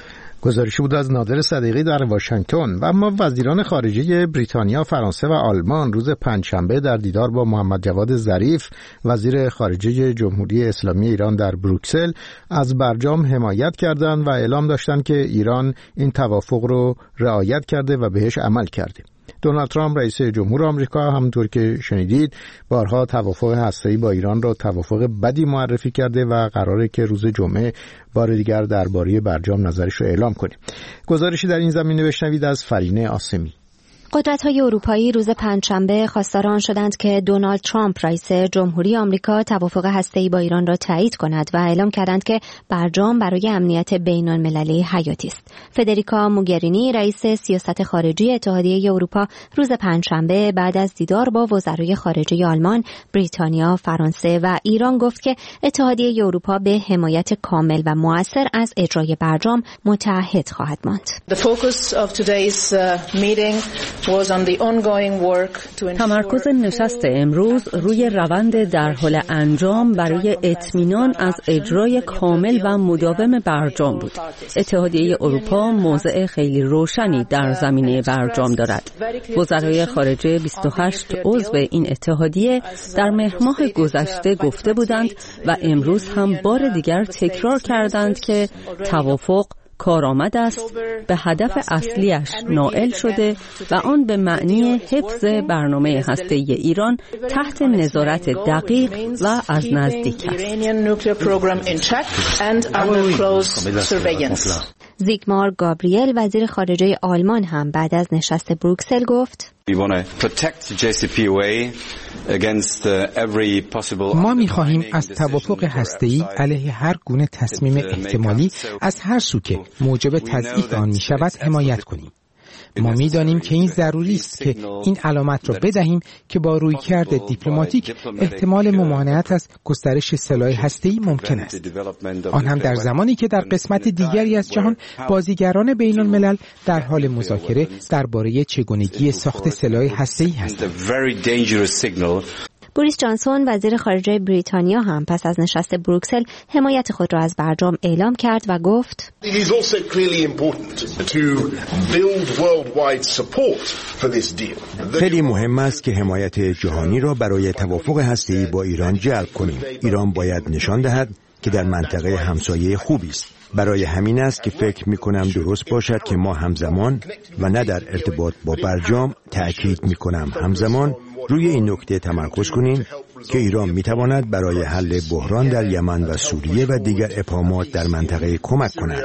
گزارشی بود از نادر صدیقی در واشنگتن. و اما وزیران خارجه بریتانیا، فرانسه و آلمان روز پنجشنبه در دیدار با محمد جواد ظریف وزیر خارجه جمهوری اسلامی ایران در بروکسل از برجام حمایت کردند و اعلام داشتند که ایران این توافق رو رعایت کرده و بهش عمل کرده. دونالد ترامپ رئیس جمهور آمریکا همونطور که شنیدید بارها توافق هسته‌ای با ایران را توافق بدی معرفی کرده و قراره که روز جمعه بار دیگر درباره برجام نظرش رو اعلام کنه. گزارشی در این زمینه بشنوید از فرینه آسمی.
قدرت‌های اروپایی روز پنجشنبه خواستار آن شدند که دونالد ترامپ رئیس جمهوری آمریکا توافق هسته‌ای با ایران را تایید کند و اعلام کردند که برجام برای امنیت بین‌المللی حیاتی است. فدریکا موگرینی رئیس سیاست خارجی اتحادیه اروپا روز پنجشنبه بعد از دیدار با وزرای خارجه آلمان، بریتانیا، فرانسه و ایران گفت که اتحادیه اروپا به حمایت کامل و مؤثر از اجرای برجام متعهد خواهد ماند.
تمرکز نشست امروز روی روند در حال انجام برای اطمینان از اجرای کامل و مداوم برجام بود. اتحادیه اروپا موضع خیلی روشنی در زمینه برجام دارد. وزرای خارجه 28 عضو این اتحادیه در مهر ماه گذشته گفته بودند و امروز هم بار دیگر تکرار کردند که توافق کارآمد است، به هدف اصلیش نائل شده و آن به معنی حفظ برنامه هسته‌ای ایران تحت نظارت دقیق و از نزدیک است.
زیگمار گابریل وزیر خارجه آلمان هم بعد از نشست بروکسل گفت
ما می‌خواهیم از توافق هسته‌ای علیه هر گونه تصمیم احتمالی از هر سو که موجب تضعیف آن می‌شود حمایت کنیم. ما می‌دانیم که این ضروری است که این علامت را بدهیم که با رویکرد دیپلماتیک احتمال ممانعت از گسترش سلاح هسته‌ای ممکن است. آن هم در زمانی که در قسمت دیگری از جهان بازیگران بین‌الملل در حال مذاکره درباره چگونگی ساخت سلاح هسته‌ای هستند.
بوریس جانسون وزیر خارجه بریتانیا هم پس از نشست بروکسل حمایت خود را از برجام اعلام کرد و گفت
خیلی مهم است که حمایت جهانی را برای توافق هسته‌ای با ایران جلب کنیم. ایران باید نشان دهد که در منطقه همسایه خوبی است. برای همین است که فکر می‌کنم درست باشد که ما همزمان و نه در ارتباط با برجام تأکید می‌کنم همزمان روی این نکته تمرکز کنیم که ایران می‌تواند برای حل بحران در یمن و سوریه و دیگر ابهامات در منطقه کمک کند.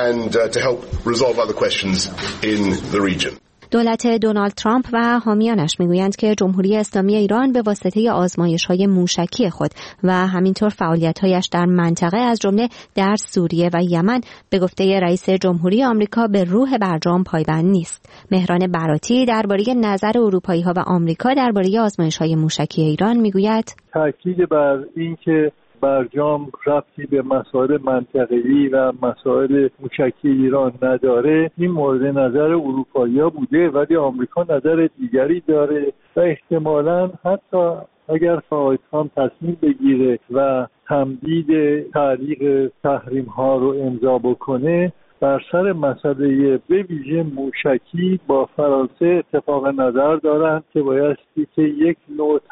دولت دونالد ترامپ و حامیانش میگویند که جمهوری اسلامی ایران به واسطه آزمایش‌های موشکی خود و همینطور فعالیت‌هایش در منطقه از جمله در سوریه و یمن به گفته رئیس جمهوری آمریکا به روح برجام پایبند نیست. مهران براتی درباره نظر اروپایی‌ها و آمریکا درباره آزمایش‌های موشکی ایران میگوید
تاکید بر این که برجام ربطی به مسائل منطقه‌ای و مسائل موشکی ایران نداره، این مورد نظر اروپایی‌ها بوده، ولی آمریکا نظر دیگری داره و احتمالاً حتی اگر آقای ترامپ تصمیم بگیره و تمدید تعلیق تحریم‌ها رو امضا بکنه، بر سر مسئله به ویژه موشکی با فرانسه اتفاق نظر دارند که بایستی که یک نوع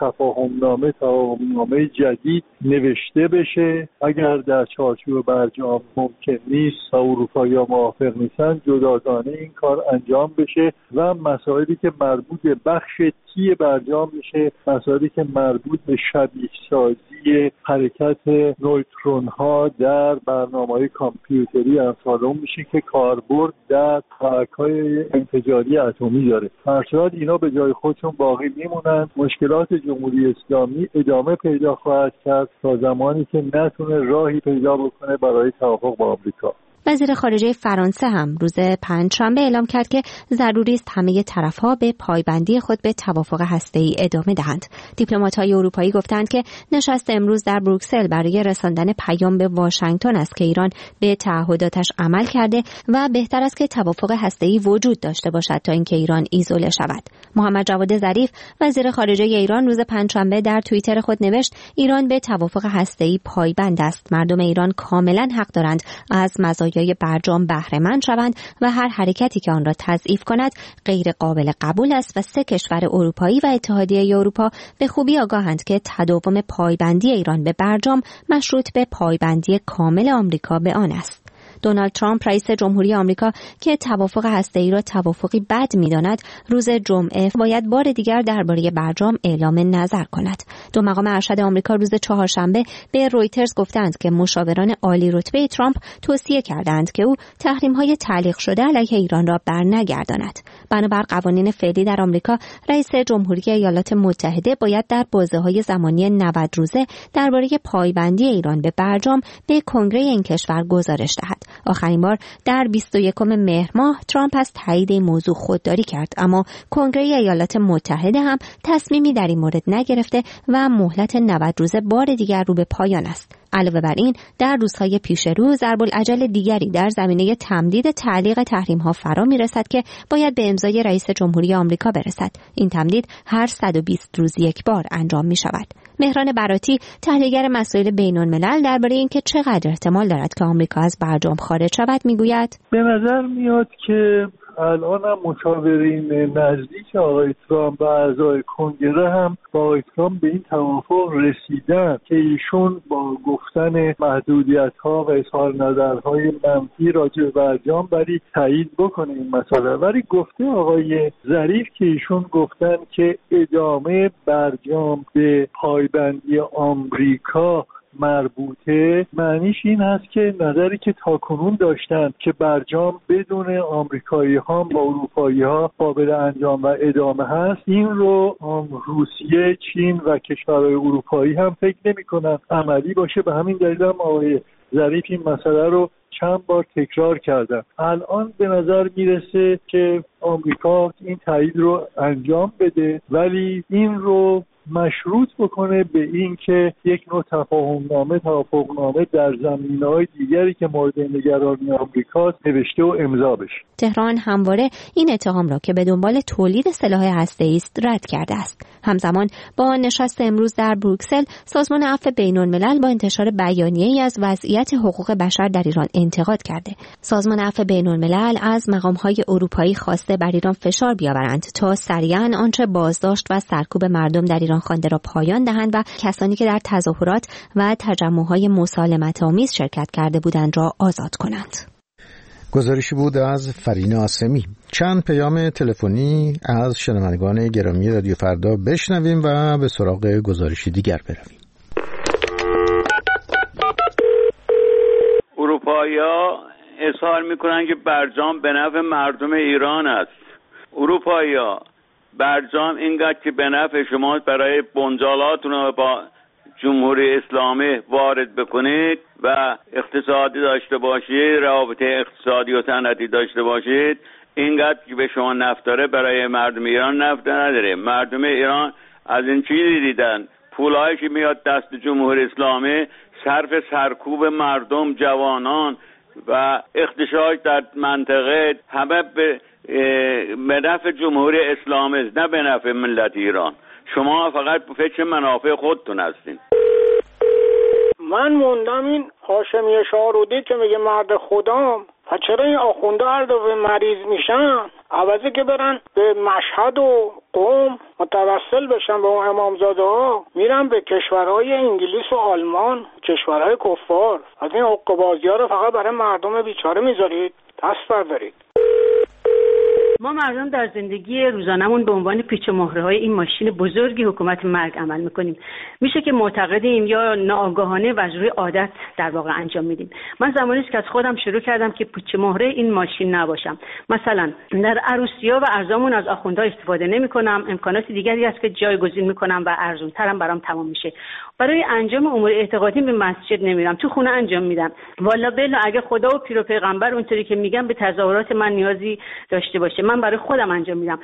تفاهمنامه جدید نوشته بشه. اگر در چارچوب برجام ممکن نیست و اروپایی‌ها موافق نیستن، جداگانه این کار انجام بشه و مسائلی که مربوط به بخش تی برجام میشه، مسائلی که مربوط به شبیه سازی حرکت نوترون‌ها در برنامه‌های کامپیوتری امثال اون میشه که کاربرد در تحرک‌های انفجاری اتمی داره. هر صورت اینا به جای خودشون باقی میمونن. مشکلات جمهوری اسلامی ادامه پیدا خواهد کرد تا زمانی که نتونه راهی پیدا بکنه برای توافق با آمریکا.
وزیر خارجه فرانسه هم روز پنجشنبه اعلام کرد که ضروری است همه طرف‌ها به پایبندی خود به توافق هسته‌ای ادامه دهند. دیپلمات‌های اروپایی گفتند که نشست امروز در بروکسل برای رساندن پیام به واشنگتن است که ایران به تعهداتش عمل کرده و بهتر است که توافق هسته‌ای وجود داشته باشد تا اینکه ایران ایزوله شود. محمد جواد ظریف وزیر خارجه ایران روز پنجشنبه در توییتر خود نوشت ایران به توافق هسته‌ای پایبند است. مردم ایران کاملا حق دارند از مزایای برجام بهره مند شوند و هر حرکتی که آن را تضعیف کند غیر قابل قبول است و 3 کشور اروپایی و اتحادیه اروپا به خوبی آگاهند که تداوم پایبندی ایران به برجام مشروط به پایبندی کامل آمریکا به آن است. دونالد ترامپ رئیس جمهوری آمریکا که توافق هسته‌ای را توافقی بد می‌داند، روز جمعه باید بار دیگر درباره برجام اعلام نظر کند. دو مقام ارشد آمریکا روز چهارشنبه به رویترز گفتند که مشاوران عالی رتبه ترامپ توصیه کردند که او تحریم‌های تعلیق شده علیه ایران را برنگرداند. بنابر قوانین فعلی در آمریکا، رئیس جمهوری ایالات متحده باید در بازه‌های زمانی 90 روزه درباره پایبندی ایران به برجام به کنگره این کشور گزارش دهد. آخرین بار در 21 مهر ماه ترامپ از تایید این موضوع خودداری کرد، اما کنگره ایالات متحده هم تصمیمی در این مورد نگرفته و مهلت 90 روزه بار دیگر رو به پایان است. علاوه بر این، در روزهای پیش رو ضرب‌الاجل دیگری در زمینه تمدید تعلیق تحریم‌ها فرا می‌رسد که باید به امضای رئیس جمهوری آمریکا برسد. این تمدید هر 120 روز یک بار انجام می‌شود. مهران براتی، تحلیلگر مسائل بین‌الملل، درباره اینکه چقدر احتمال دارد که آمریکا از برجام خارج شود می‌گوید:
به نظر میاد که الان هم مشاورین نزدیک آقای ترامپ و اعضای کنگره هم با آقای ترامپ به این توافق رسیدن که ایشون با گفتن محدودیت‌ها و اظهار نظرهای منفی راجع به برجام برای تایید بکنه این مسئله. ولی گفته آقای ظریف که ایشون گفتن که ادامه برجام به پایبندی آمریکا مربوطه، معنیش این هست که نظری که تاکنون داشتن که برجام بدون آمریکایی ها با اروپایی ها قابل انجام و ادامه هست، این رو روسیه، چین و کشورهای اروپایی هم فکر نمی کنن عملی باشه. به همین دلیل هم آقای ظریف این مسئله رو چند بار تکرار کردن. الان به نظر میرسه که آمریکا این تایید رو انجام بده، ولی این رو مشروط بکنه به این که یک نوع توافقنامه در زمینه‌های دیگری که مورد نگرانی آمریکاست نوشته و امضا بشه.
تهران همواره این اتهام را که به دنبال تولید سلاح هسته‌ای است رد کرده است. همزمان با نشست امروز در بروکسل، سازمان عفو بین‌الملل با انتشار بیانیه‌ای از وضعیت حقوق بشر در ایران انتقاد کرده. سازمان عفو بین‌الملل از مقام‌های اروپایی خواسته بر ایران فشار بیاورند تا سریعاً آنچه بازداشت و سرکوب مردم در ایران خوانده را پایان دهند و کسانی که در تظاهرات و تجمع‌های مسالمت‌آمیز شرکت کرده بودند را آزاد کنند.
گزارشی بود از فرین آسمی. چند پیام تلفنی از شنوندگان گرامی رادیو فردا بشنویم و به سراغ گزارشی دیگر برویم.
اروپایی‌ها اظهار می‌کنند که برجام به نفع مردم ایران است. اروپایی‌ها برجام اینقدر که به نفع شما برای بنجالاتون رو با جمهوری اسلامی وارد بکنید و اقتصادی داشته باشید، روابط اقتصادی و صنعتی داشته باشید، اینقدر که به شما نفت داره برای مردم ایران نفت نداره. مردم ایران از این چیزی دیدن، پولایی که میاد دست جمهوری اسلامی صرف سرکوب مردم، جوانان و اختشاش در منطقه همه به نفع جمهوری اسلامی است، نه به نفع ملت ایران. شما فقط به فکر منافع خودتون هستین.
من موندم این هاشمی شاهرودی که میگه مرد خدام، و چرا این آخونده هر دفعه مریض میشن عوضی که برن به مشهد و قم متوسل بشن به اون امامزاده ها، میرن به کشورهای انگلیس و آلمان، کشورهای کفار. از این حقوق‌بازی ها رو فقط برای مردم بیچاره میذارید، دست بردارید.
ما مردم در زندگی روزانمون به عنوان پیچ و مهره‌های این ماشین بزرگی حکومت مرگ عمل میکنیم. میشه که معتقدیم یا ناآگاهانه و از روی عادت در واقع انجام میدیم. من زمانی است که از خودم شروع کردم که پیچ و مهره این ماشین نباشم. مثلا در عروسی‌ها و عزامون از آخوندها استفاده نمیکنم، امکانات دیگری هست که جایگزین میکنم و ارزان‌ترم برام تمام میشه. برای انجام امور اعتقادی به مسجد نمیرم، تو خونه انجام میدم. والا بلا اگه خدا و پیر و پیغمبر اونطوری که میگم به تظاهرات من نیازی داشته باشه، من برای خودم انجام میدم.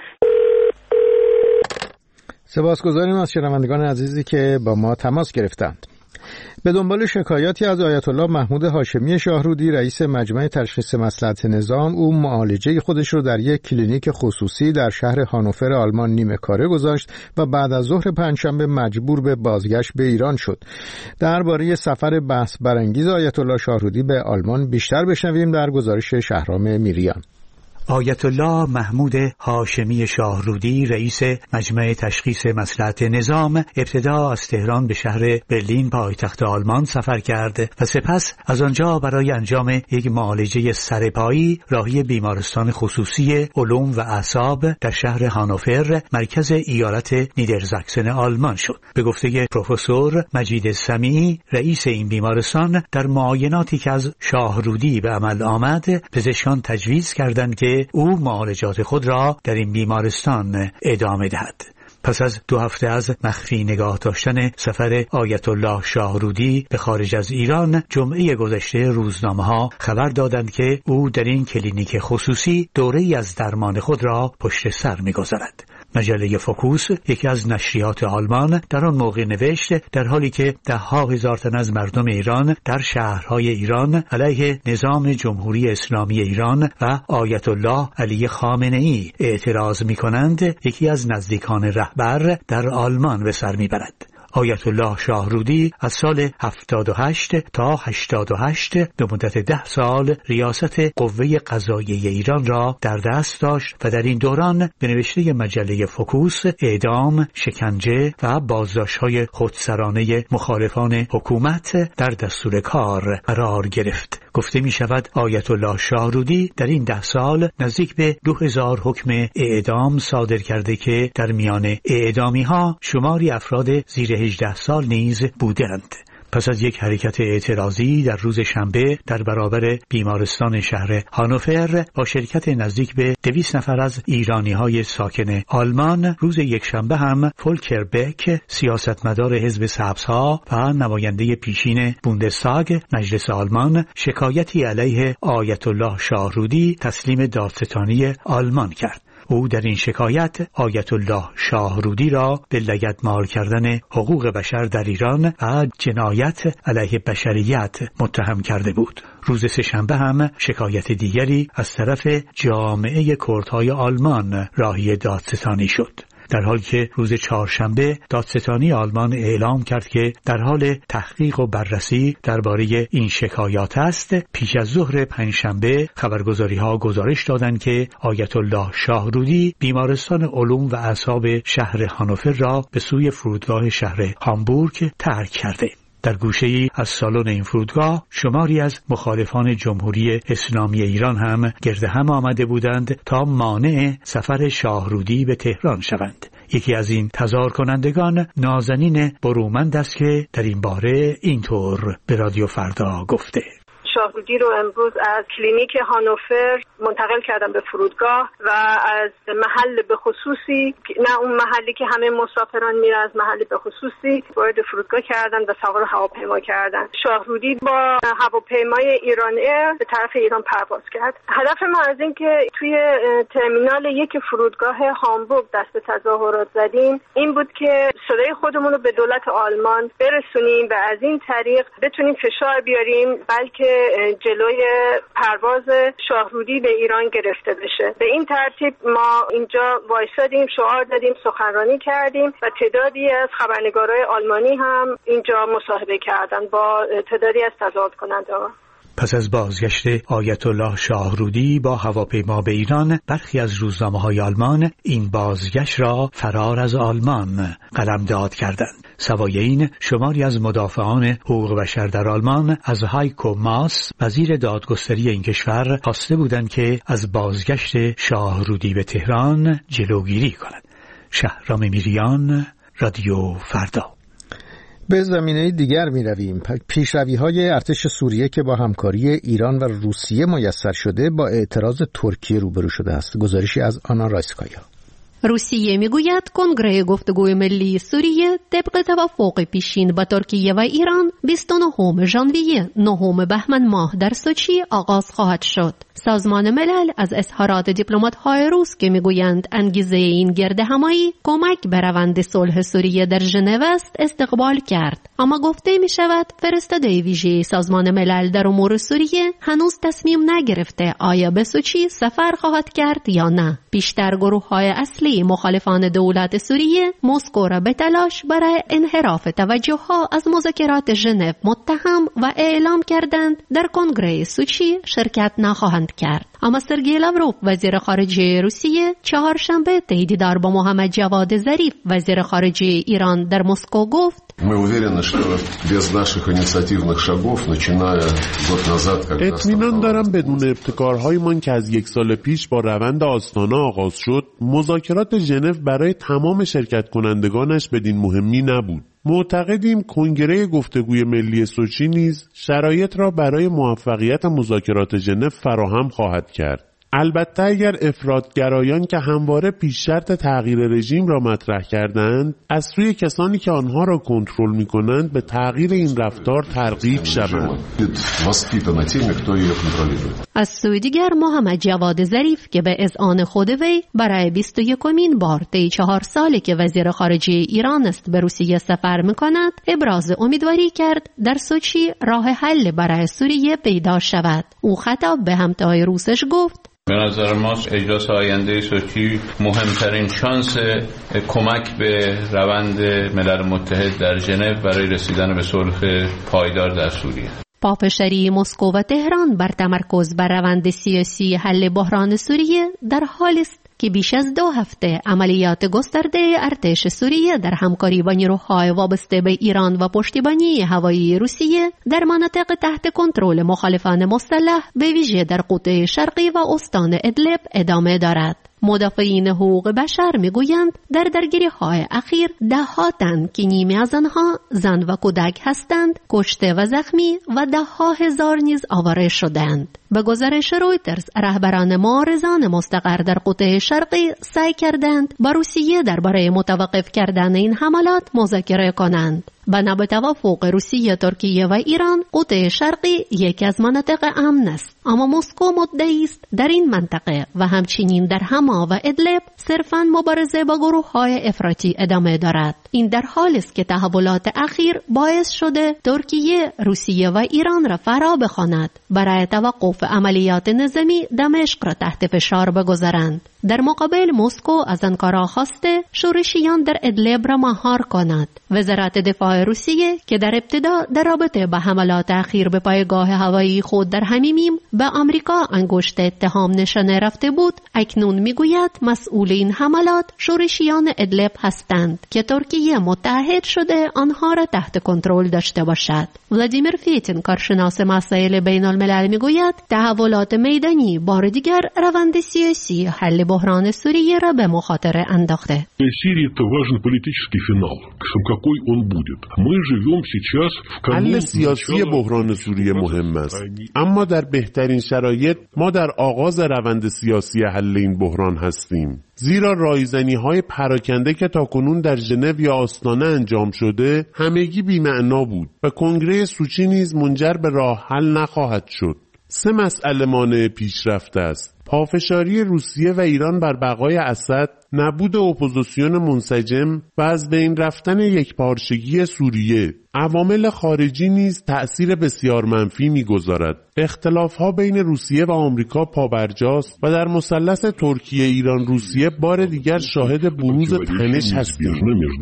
سپاسگزاریم از شنوندگان عزیزی که با ما تماس گرفتند. به دنبال شکایاتی از آیت الله محمود هاشمی شاهرودی رئیس مجمع تشخیص مصلحت نظام، او معالجه خودش رو در یک کلینیک خصوصی در شهر هانوفر آلمان نیمه کاره گذاشت و بعد از ظهر پنجشنبه مجبور به بازگشت به ایران شد. درباره سفر بحث برانگیز آیت الله شاهرودی به آلمان بیشتر بشنویم در گزارش شهرام میریان.
آیت الله محمود هاشمی شاهرودی رئیس مجمع تشخیص مصلحت نظام ابتدا از تهران به شهر برلین پایتخت آلمان سفر کرد و سپس از آنجا برای انجام یک معالجه سرپایی راهی بیمارستان خصوصی علوم و اعصاب در شهر هانوفر مرکز ایالت نیدرزاکسن آلمان شد. به گفته پروفسور مجید سمیعی رئیس این بیمارستان، در معایناتی که از شاهرودی به عمل آمد پزشکان تجویز کردند که او معالجات خود را در این بیمارستان ادامه دهد. پس از 2 هفته از مخفی نگاه داشتن سفر آیت الله شاهرودی به خارج از ایران، جمعه گذشته روزنامه‌ها خبر دادند که او در این کلینیک خصوصی دوره‌ای از درمان خود را پشت سر می‌گذارد. مجله فوکوس، یکی از نشریات آلمان، در آن موقع نوشت در حالی که 10,000 تن از مردم ایران در شهرهای ایران علیه نظام جمهوری اسلامی ایران و آیت الله علی خامنه‌ای اعتراض می‌کنند، یکی از نزدیکان رهبر در آلمان به سر می‌برد. آیت الله شاهرودی از سال 78 تا 88 به مدت 10 سال ریاست قوه قضاییه ایران را در دست داشت و در این دوران به نوشته مجله فوکوس اعدام، شکنجه و بازداشت‌های خودسرانه مخالفان حکومت در دستور کار قرار گرفت. گفته می شود آیت الله شاهرودی در این 10 سال نزدیک به 2000 حکم اعدام صادر کرده که در میان اعدامی ها شماری افراد زیر 18 سال نیز بودند. پس از یک حرکت اعتراضی در روز شنبه در برابر بیمارستان شهر هانوفر با شرکت نزدیک به 200 نفر از ایرانی‌های ساکن آلمان، روز یکشنبه هم فولکر بک، سیاستمدار حزب سبزها و نماینده پیشین بوندستاگ مجلس آلمان، شکایتی علیه آیت الله شاهرودی تسلیم دادستانی آلمان کرد. او در این شکایت آیت الله شاهرودی را به لگدمال کردن حقوق بشر در ایران و جنایت علیه بشریت متهم کرده بود. روز سه‌شنبه هم شکایت دیگری از طرف جامعه کردهای آلمان راهی دادستانی شد. در حالی که روز چهارشنبه دادستانی آلمان اعلام کرد که در حال تحقیق و بررسی درباره این شکایات است، پیش از ظهر پنجشنبه خبرگزاری‌ها گزارش دادند که آیت الله شاهرودی بیمارستان علوم و اعصاب شهر هانوفر را به سوی فرودگاه شهر هامبورگ ترک کرده. در گوشه‌ای از سالن این فرودگاه شماری از مخالفان جمهوری اسلامی ایران هم گرد هم آمده بودند تا مانع سفر شاهرودی به تهران شوند. یکی از این تظاهر کنندگان نازنین برومند است که در این باره اینطور به رادیو فردا گفته:
شاهرودی رو امروز از کلینیک هانوفر منتقل کردن به فرودگاه و از محل به خصوصی، نه اون محلی که همه مسافران میره، از محلی به خصوصی وارد فرودگاه کردن و سوار هواپیما کردن. شاهرودی با هواپیمای ایران ایر به طرف ایران پرواز کرد. هدف ما از این که توی ترمینال یک فرودگاه هامبورگ دست به تظاهرات زدیم این بود که صدای خودمون رو به دولت آلمان برسونیم و از این طریق بتونیم فشار بیاریم بلکه جلوی پرواز شاهرودی به ایران گرفته بشه. به این ترتیب ما اینجا وایسادیم، شعار دادیم، سخنرانی کردیم و تعدادی از خبرنگارای آلمانی هم اینجا مصاحبه کردن با تعدادی از تظاهرات کننده‌ها.
پس از بازگشت آیت الله شاهرودی با هواپیما به ایران، برخی از روزنامه‌های آلمان این بازگشت را فرار از آلمان قلمداد کردند. سوای این، شماری از مدافعان حقوق بشر در آلمان از هایکو ماس، وزیر دادگستری این کشور، خواسته بودند که از بازگشت شاهرودی به تهران جلوگیری کند. شهرام میریان، رادیو فردا.
به زمینه دیگر می رویم. پیشروی‌های ارتش سوریه که با همکاری ایران و روسیه میسر شده با اعتراض ترکیه روبرو شده است. گزارشی از آنا رایسکایا.
روسیه میگوید کنگره گفتگوی ملی سوریه طبق توافق پیشین با ترکیه و ایران 29 ژانویه 9 بهمن ماه در سوچی آغاز خواهد شد. سازمان ملل از اظهارات دیپلمات‌های روس که میگویند انگیزه این گردهمایی کمک به روند صلح سوریه در ژنو است استقبال کرد، اما گفته می شود فرستاده ویژه سازمان ملل در امور سوریه هنوز تصمیم نگرفته آیا به سوچی سفر خواهد کرد یا نه. بیشتر گروه‌های اصلی مخالفان دولت سوریه مسکو را به تلاش برای انحراف توجه‌ها از مذاکرات ژنو متهم و اعلام کردند در کنگره سوچی شرکت نخواهند کرد. اما سرگئی لاوروف وزیر خارجه روسیه چهارشنبه طی دیدار با محمد جواد ظریف وزیر خارجه ایران در مسکو گفت:
اطمینان دارم بدون ابتکارهایمان که از 1 سال پیش با روند آستانا آغاز شد، مذاکرات ژنو برای تمام شرکت کنندگانش بدین مهمی نبود. معتقدیم کنگره گفتگوی ملی سوچی نیز شرایط را برای موفقیت مذاکرات ژنو فراهم خواهد کرد. البته اگر افراطگرایان که همواره پیش شرط تغییر رژیم را مطرح کردند از سوی کسانی که آنها را کنترل می‌کنند به تغییر این رفتار ترغیب شوند.
از سوی دیگر محمد جواد ظریف که به اذعان خود وی برای 21مین بار طی 4 سالی که وزیر خارجه ایران است به روسیه سفر می‌کند ابراز امیدواری کرد در سوچی راه حل برای سوریه پیدا شود. او خطاب به همتای روسش گفت:
به نظر ما اجلاس آینده سوچی مهمترین شانس کمک به روند ملل متحد در ژنو برای رسیدن به صلح پایدار در سوریه.
پافشاری مسکو و تهران بر تمرکز بر روند سیاسی حل بحران سوریه در حالی است که بیش از 2 هفته عملیات گسترده ارتش سوریه در همکاری با نیروهای وابسته به ایران و پشتیبانی هوایی روسیه در مناطق تحت کنترل مخالفان مسلح به ویژه در قطب شرقی و استان ادلب ادامه دارد. مدافعین حقوق بشر میگویند در درگیری‌های اخیر ده‌ها که نیمی از آنها زن و کودک هستند کشته و زخمی و 10,000 نیز آواره شدند. به گزارش رویترز رهبران معارضان مستقر در قطب شرقی سعی کردند با روسیه درباره متوقف کردن این حملات مذاکره کنند. بنا به توافق روسیه، ترکیه و ایران قطب شرقی یکی از مناطق امن است، اما مسکو مدعی است در این منطقه و همچنین در حما و ادلب صرفاً مبارزه با گروه‌های افراطی ادامه دارد. این در حالی است که تحولات اخیر باعث شده ترکیه، روسیه و ایران را فرا بخواند برای توقف عملیات نظامی دمشق را تحت فشار بگذارند. در مقابل مسکو از آنکارا خواسته شورشیان در ادلب را مهار کند. وزارت دفاع روسیه که در ابتدا در رابطه با حملات اخیر به پایگاه هوایی خود در حمیمیم به آمریکا انگشت اتهام نشانه رفته بود، اکنون میگوید مسئول این حملات شورشیان ادلب هستند که ترکیه متحد شده آنها را تحت کنترل داشته باشد. ولادیمیر فیتین، کارشناس مسائل بین الملل، میگوید تحولات میدانی بار دیگر روند سیاسی حل بحران سوریه را به مخاطره انداخته.
حل سیاسی بحران سوریه مهم است، اما در بهترین شرایط ما در آغاز روند سیاسی حل این بحران هستیم، زیرا رایزنی‌های پراکنده که تاکنون در ژنو یا آستانه انجام شده همگی بی‌معنا بود و کنگره سوچی نیز منجر به راه حل نخواهد شد. 3 مسئله مانع پیشرفت است: پافشاری روسیه و ایران بر بقای اسد، نبود اپوزیسیون منسجم و از بین رفتن یکپارچگی سوریه. عوامل خارجی نیز تأثیر بسیار منفی می‌گذارد. اختلاف‌ها بین روسیه و آمریکا پابرجاست و در مثلث ترکیه ایران روسیه بار دیگر شاهد بروز تنش هستیم.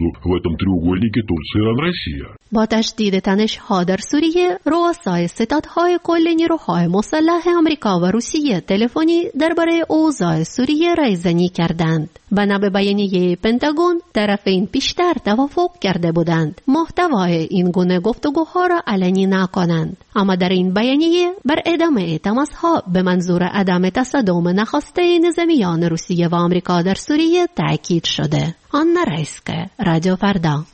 با تشدید تنش‌ها در سوریه، رؤسای ستادهای کل نیروهای مسلح آمریکا و روسیه تلفنی درباره اوضاع سوریه رایزنی کردند. بنا به بیانیه پنتاگون، طرفین پیشتر توافق کرده بودند محتوای این گونه گفتگوها را علنی نکنند، اما در این بیانیه بر ادامه تماس‌ها به منظور عدم تصادم نخسته نظامیان روسیه و آمریکا در سوریه تأکید شده. آنا رایسکه، رادیو فردا.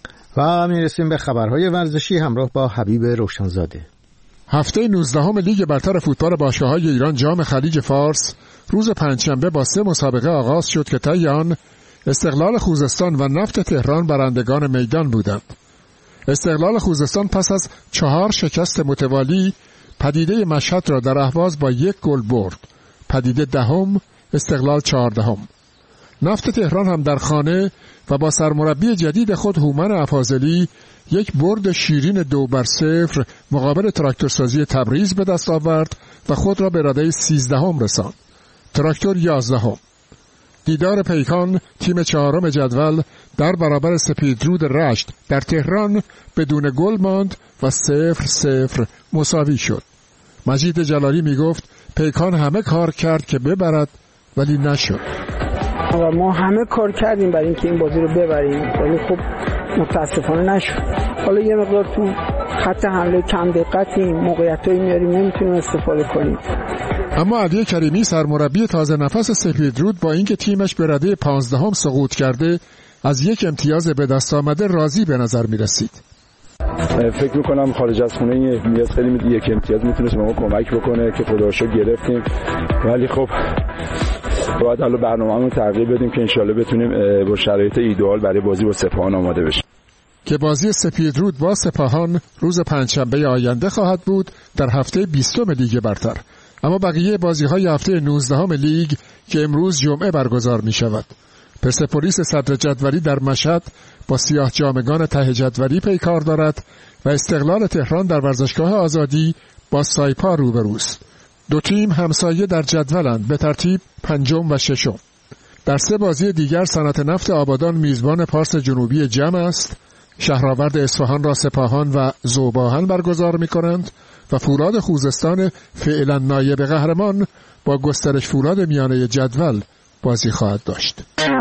و میرسیم به خبرهای ورزشی همراه با حبیب روشنزاده.
هفته 19 لیگ برتر فوتبال باشگاه‌های ایران جام خلیج فارس روز پنجشنبه با 3 مسابقه آغاز شد که طی آن استقلال خوزستان و نفت تهران برندگان میدان بودند. استقلال خوزستان پس از 4 شکست متوالی پدیده مشهد را در اهواز با 1 گل برد. پدیده دهم، استقلال 14ام. نفت تهران هم در خانه و با سرمربی جدید خود هومن افاضلی 1 برد شیرین 2-0 مقابل تراکتورسازی تبریز به دست آورد و خود را به رده 13ام رساند. تراکتور 11ام. دیدار پیکان تیم 4م جدول در برابر سپیدرود رشت در تهران بدون گل ماند و 0-0 مساوی شد. مجید جلالی می گفت پیکان همه کار کرد که ببرد ولی نشد.
ما همه کار کردیم برای اینکه این بازی رو ببریم ولی خب متاسفانه نشد. حالا یه مقدار تو خط حمله کم دقتیم، موقعیتایی میاریم نمیتونیم استفاده کنیم.
اما علی کریمی سرمربی تازه نفس سپیدرود با اینکه تیمش به رده 15ام سقوط کرده از 1 امتیاز به دست آمده راضی به نظر می رسید.
فکر میکنم خارج از خونه این امتیاز خیلی 1 امتیاز میتونست به ما کمک بکنه که خدا رو شکر گرفتیم، ولی خب باید حالا برنامه‌مون تغییر بدیم که انشالله بتونیم با شرایط ایدئال برای بازی با سپاهان آماده بشیم.
که بازی سپیدرود با سپاهان روز پنجشنبه آینده خواهد بود در هفته 20 لیگ برتر. اما بقیه بازی‌های هفته 19 لیگ که امروز جمعه برگزار می‌شود. پرسپولیس صدر جدولی در مشهد با سیاه جامگان ته جدولی پیکار دارد و استقلال تهران در ورزشگاه آزادی با سایپا روبروست. دو تیم همسایه در جدولند به ترتیب پنجم و ششم. در 3 بازی دیگر صنعت نفت آبادان میزبان پارس جنوبی جمع است. شهرآورد اصفهان را سپاهان و ذوب‌آهن برگزار می‌کنند و فولاد خوزستان فعلا نایب قهرمان با گسترش فولاد میانه جدول بازی خواهد داشت.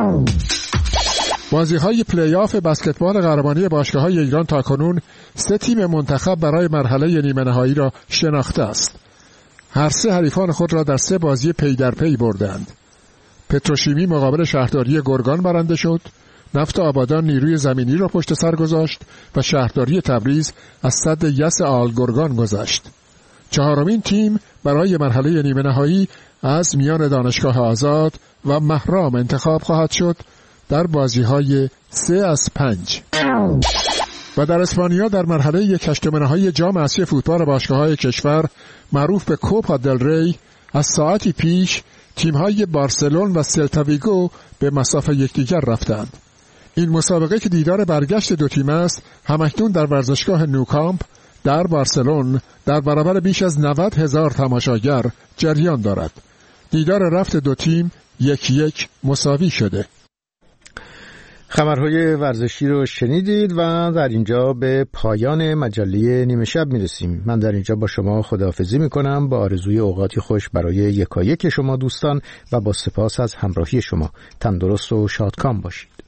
بازی‌های پلی‌آف بسکتبال قهرمانی باشگاه‌های ایران تاکنون 3 تیم منتخب برای مرحله نیمه نهایی را شناخته است. هر 3 حریفان خود را در 3 بازی پی در پی بردند. پتروشیمی مقابل شهرداری گرگان برنده شد، نفت آبادان نیروی زمینی را پشت سر گذاشت و شهرداری تبریز از سد یس آل گرگان گذشت. 4مین تیم برای مرحله نیمه نهایی از میان دانشگاه آزاد و مهرام انتخاب خواهد شد در بازی‌های 3 از 5. و در اسپانیا در مرحله 1/8 نهایی جام آسیا فوتبال باشگاه‌های کشور معروف به کوپا دل ری از ساعتی پیش تیم‌های بارسلون و سلتا ویگو به مسافه یکدیگر رفتند. این مسابقه که دیدار برگشت 2 تیم است، همکنون در ورزشگاه نوکامپ در بارسلون در برابر بیش از 90,000 تماشاگر جریان دارد. دیدار رفت 2 تیم 1-1 مساوی شده.
خبرهای ورزشی رو شنیدید و در اینجا به پایان مجله نیمه شب میرسیم. من در اینجا با شما خداحافظی میکنم با آرزوی اوقاتی خوش برای یکایک شما دوستان و با سپاس از همراهی شما. تندرست و شادکام باشید.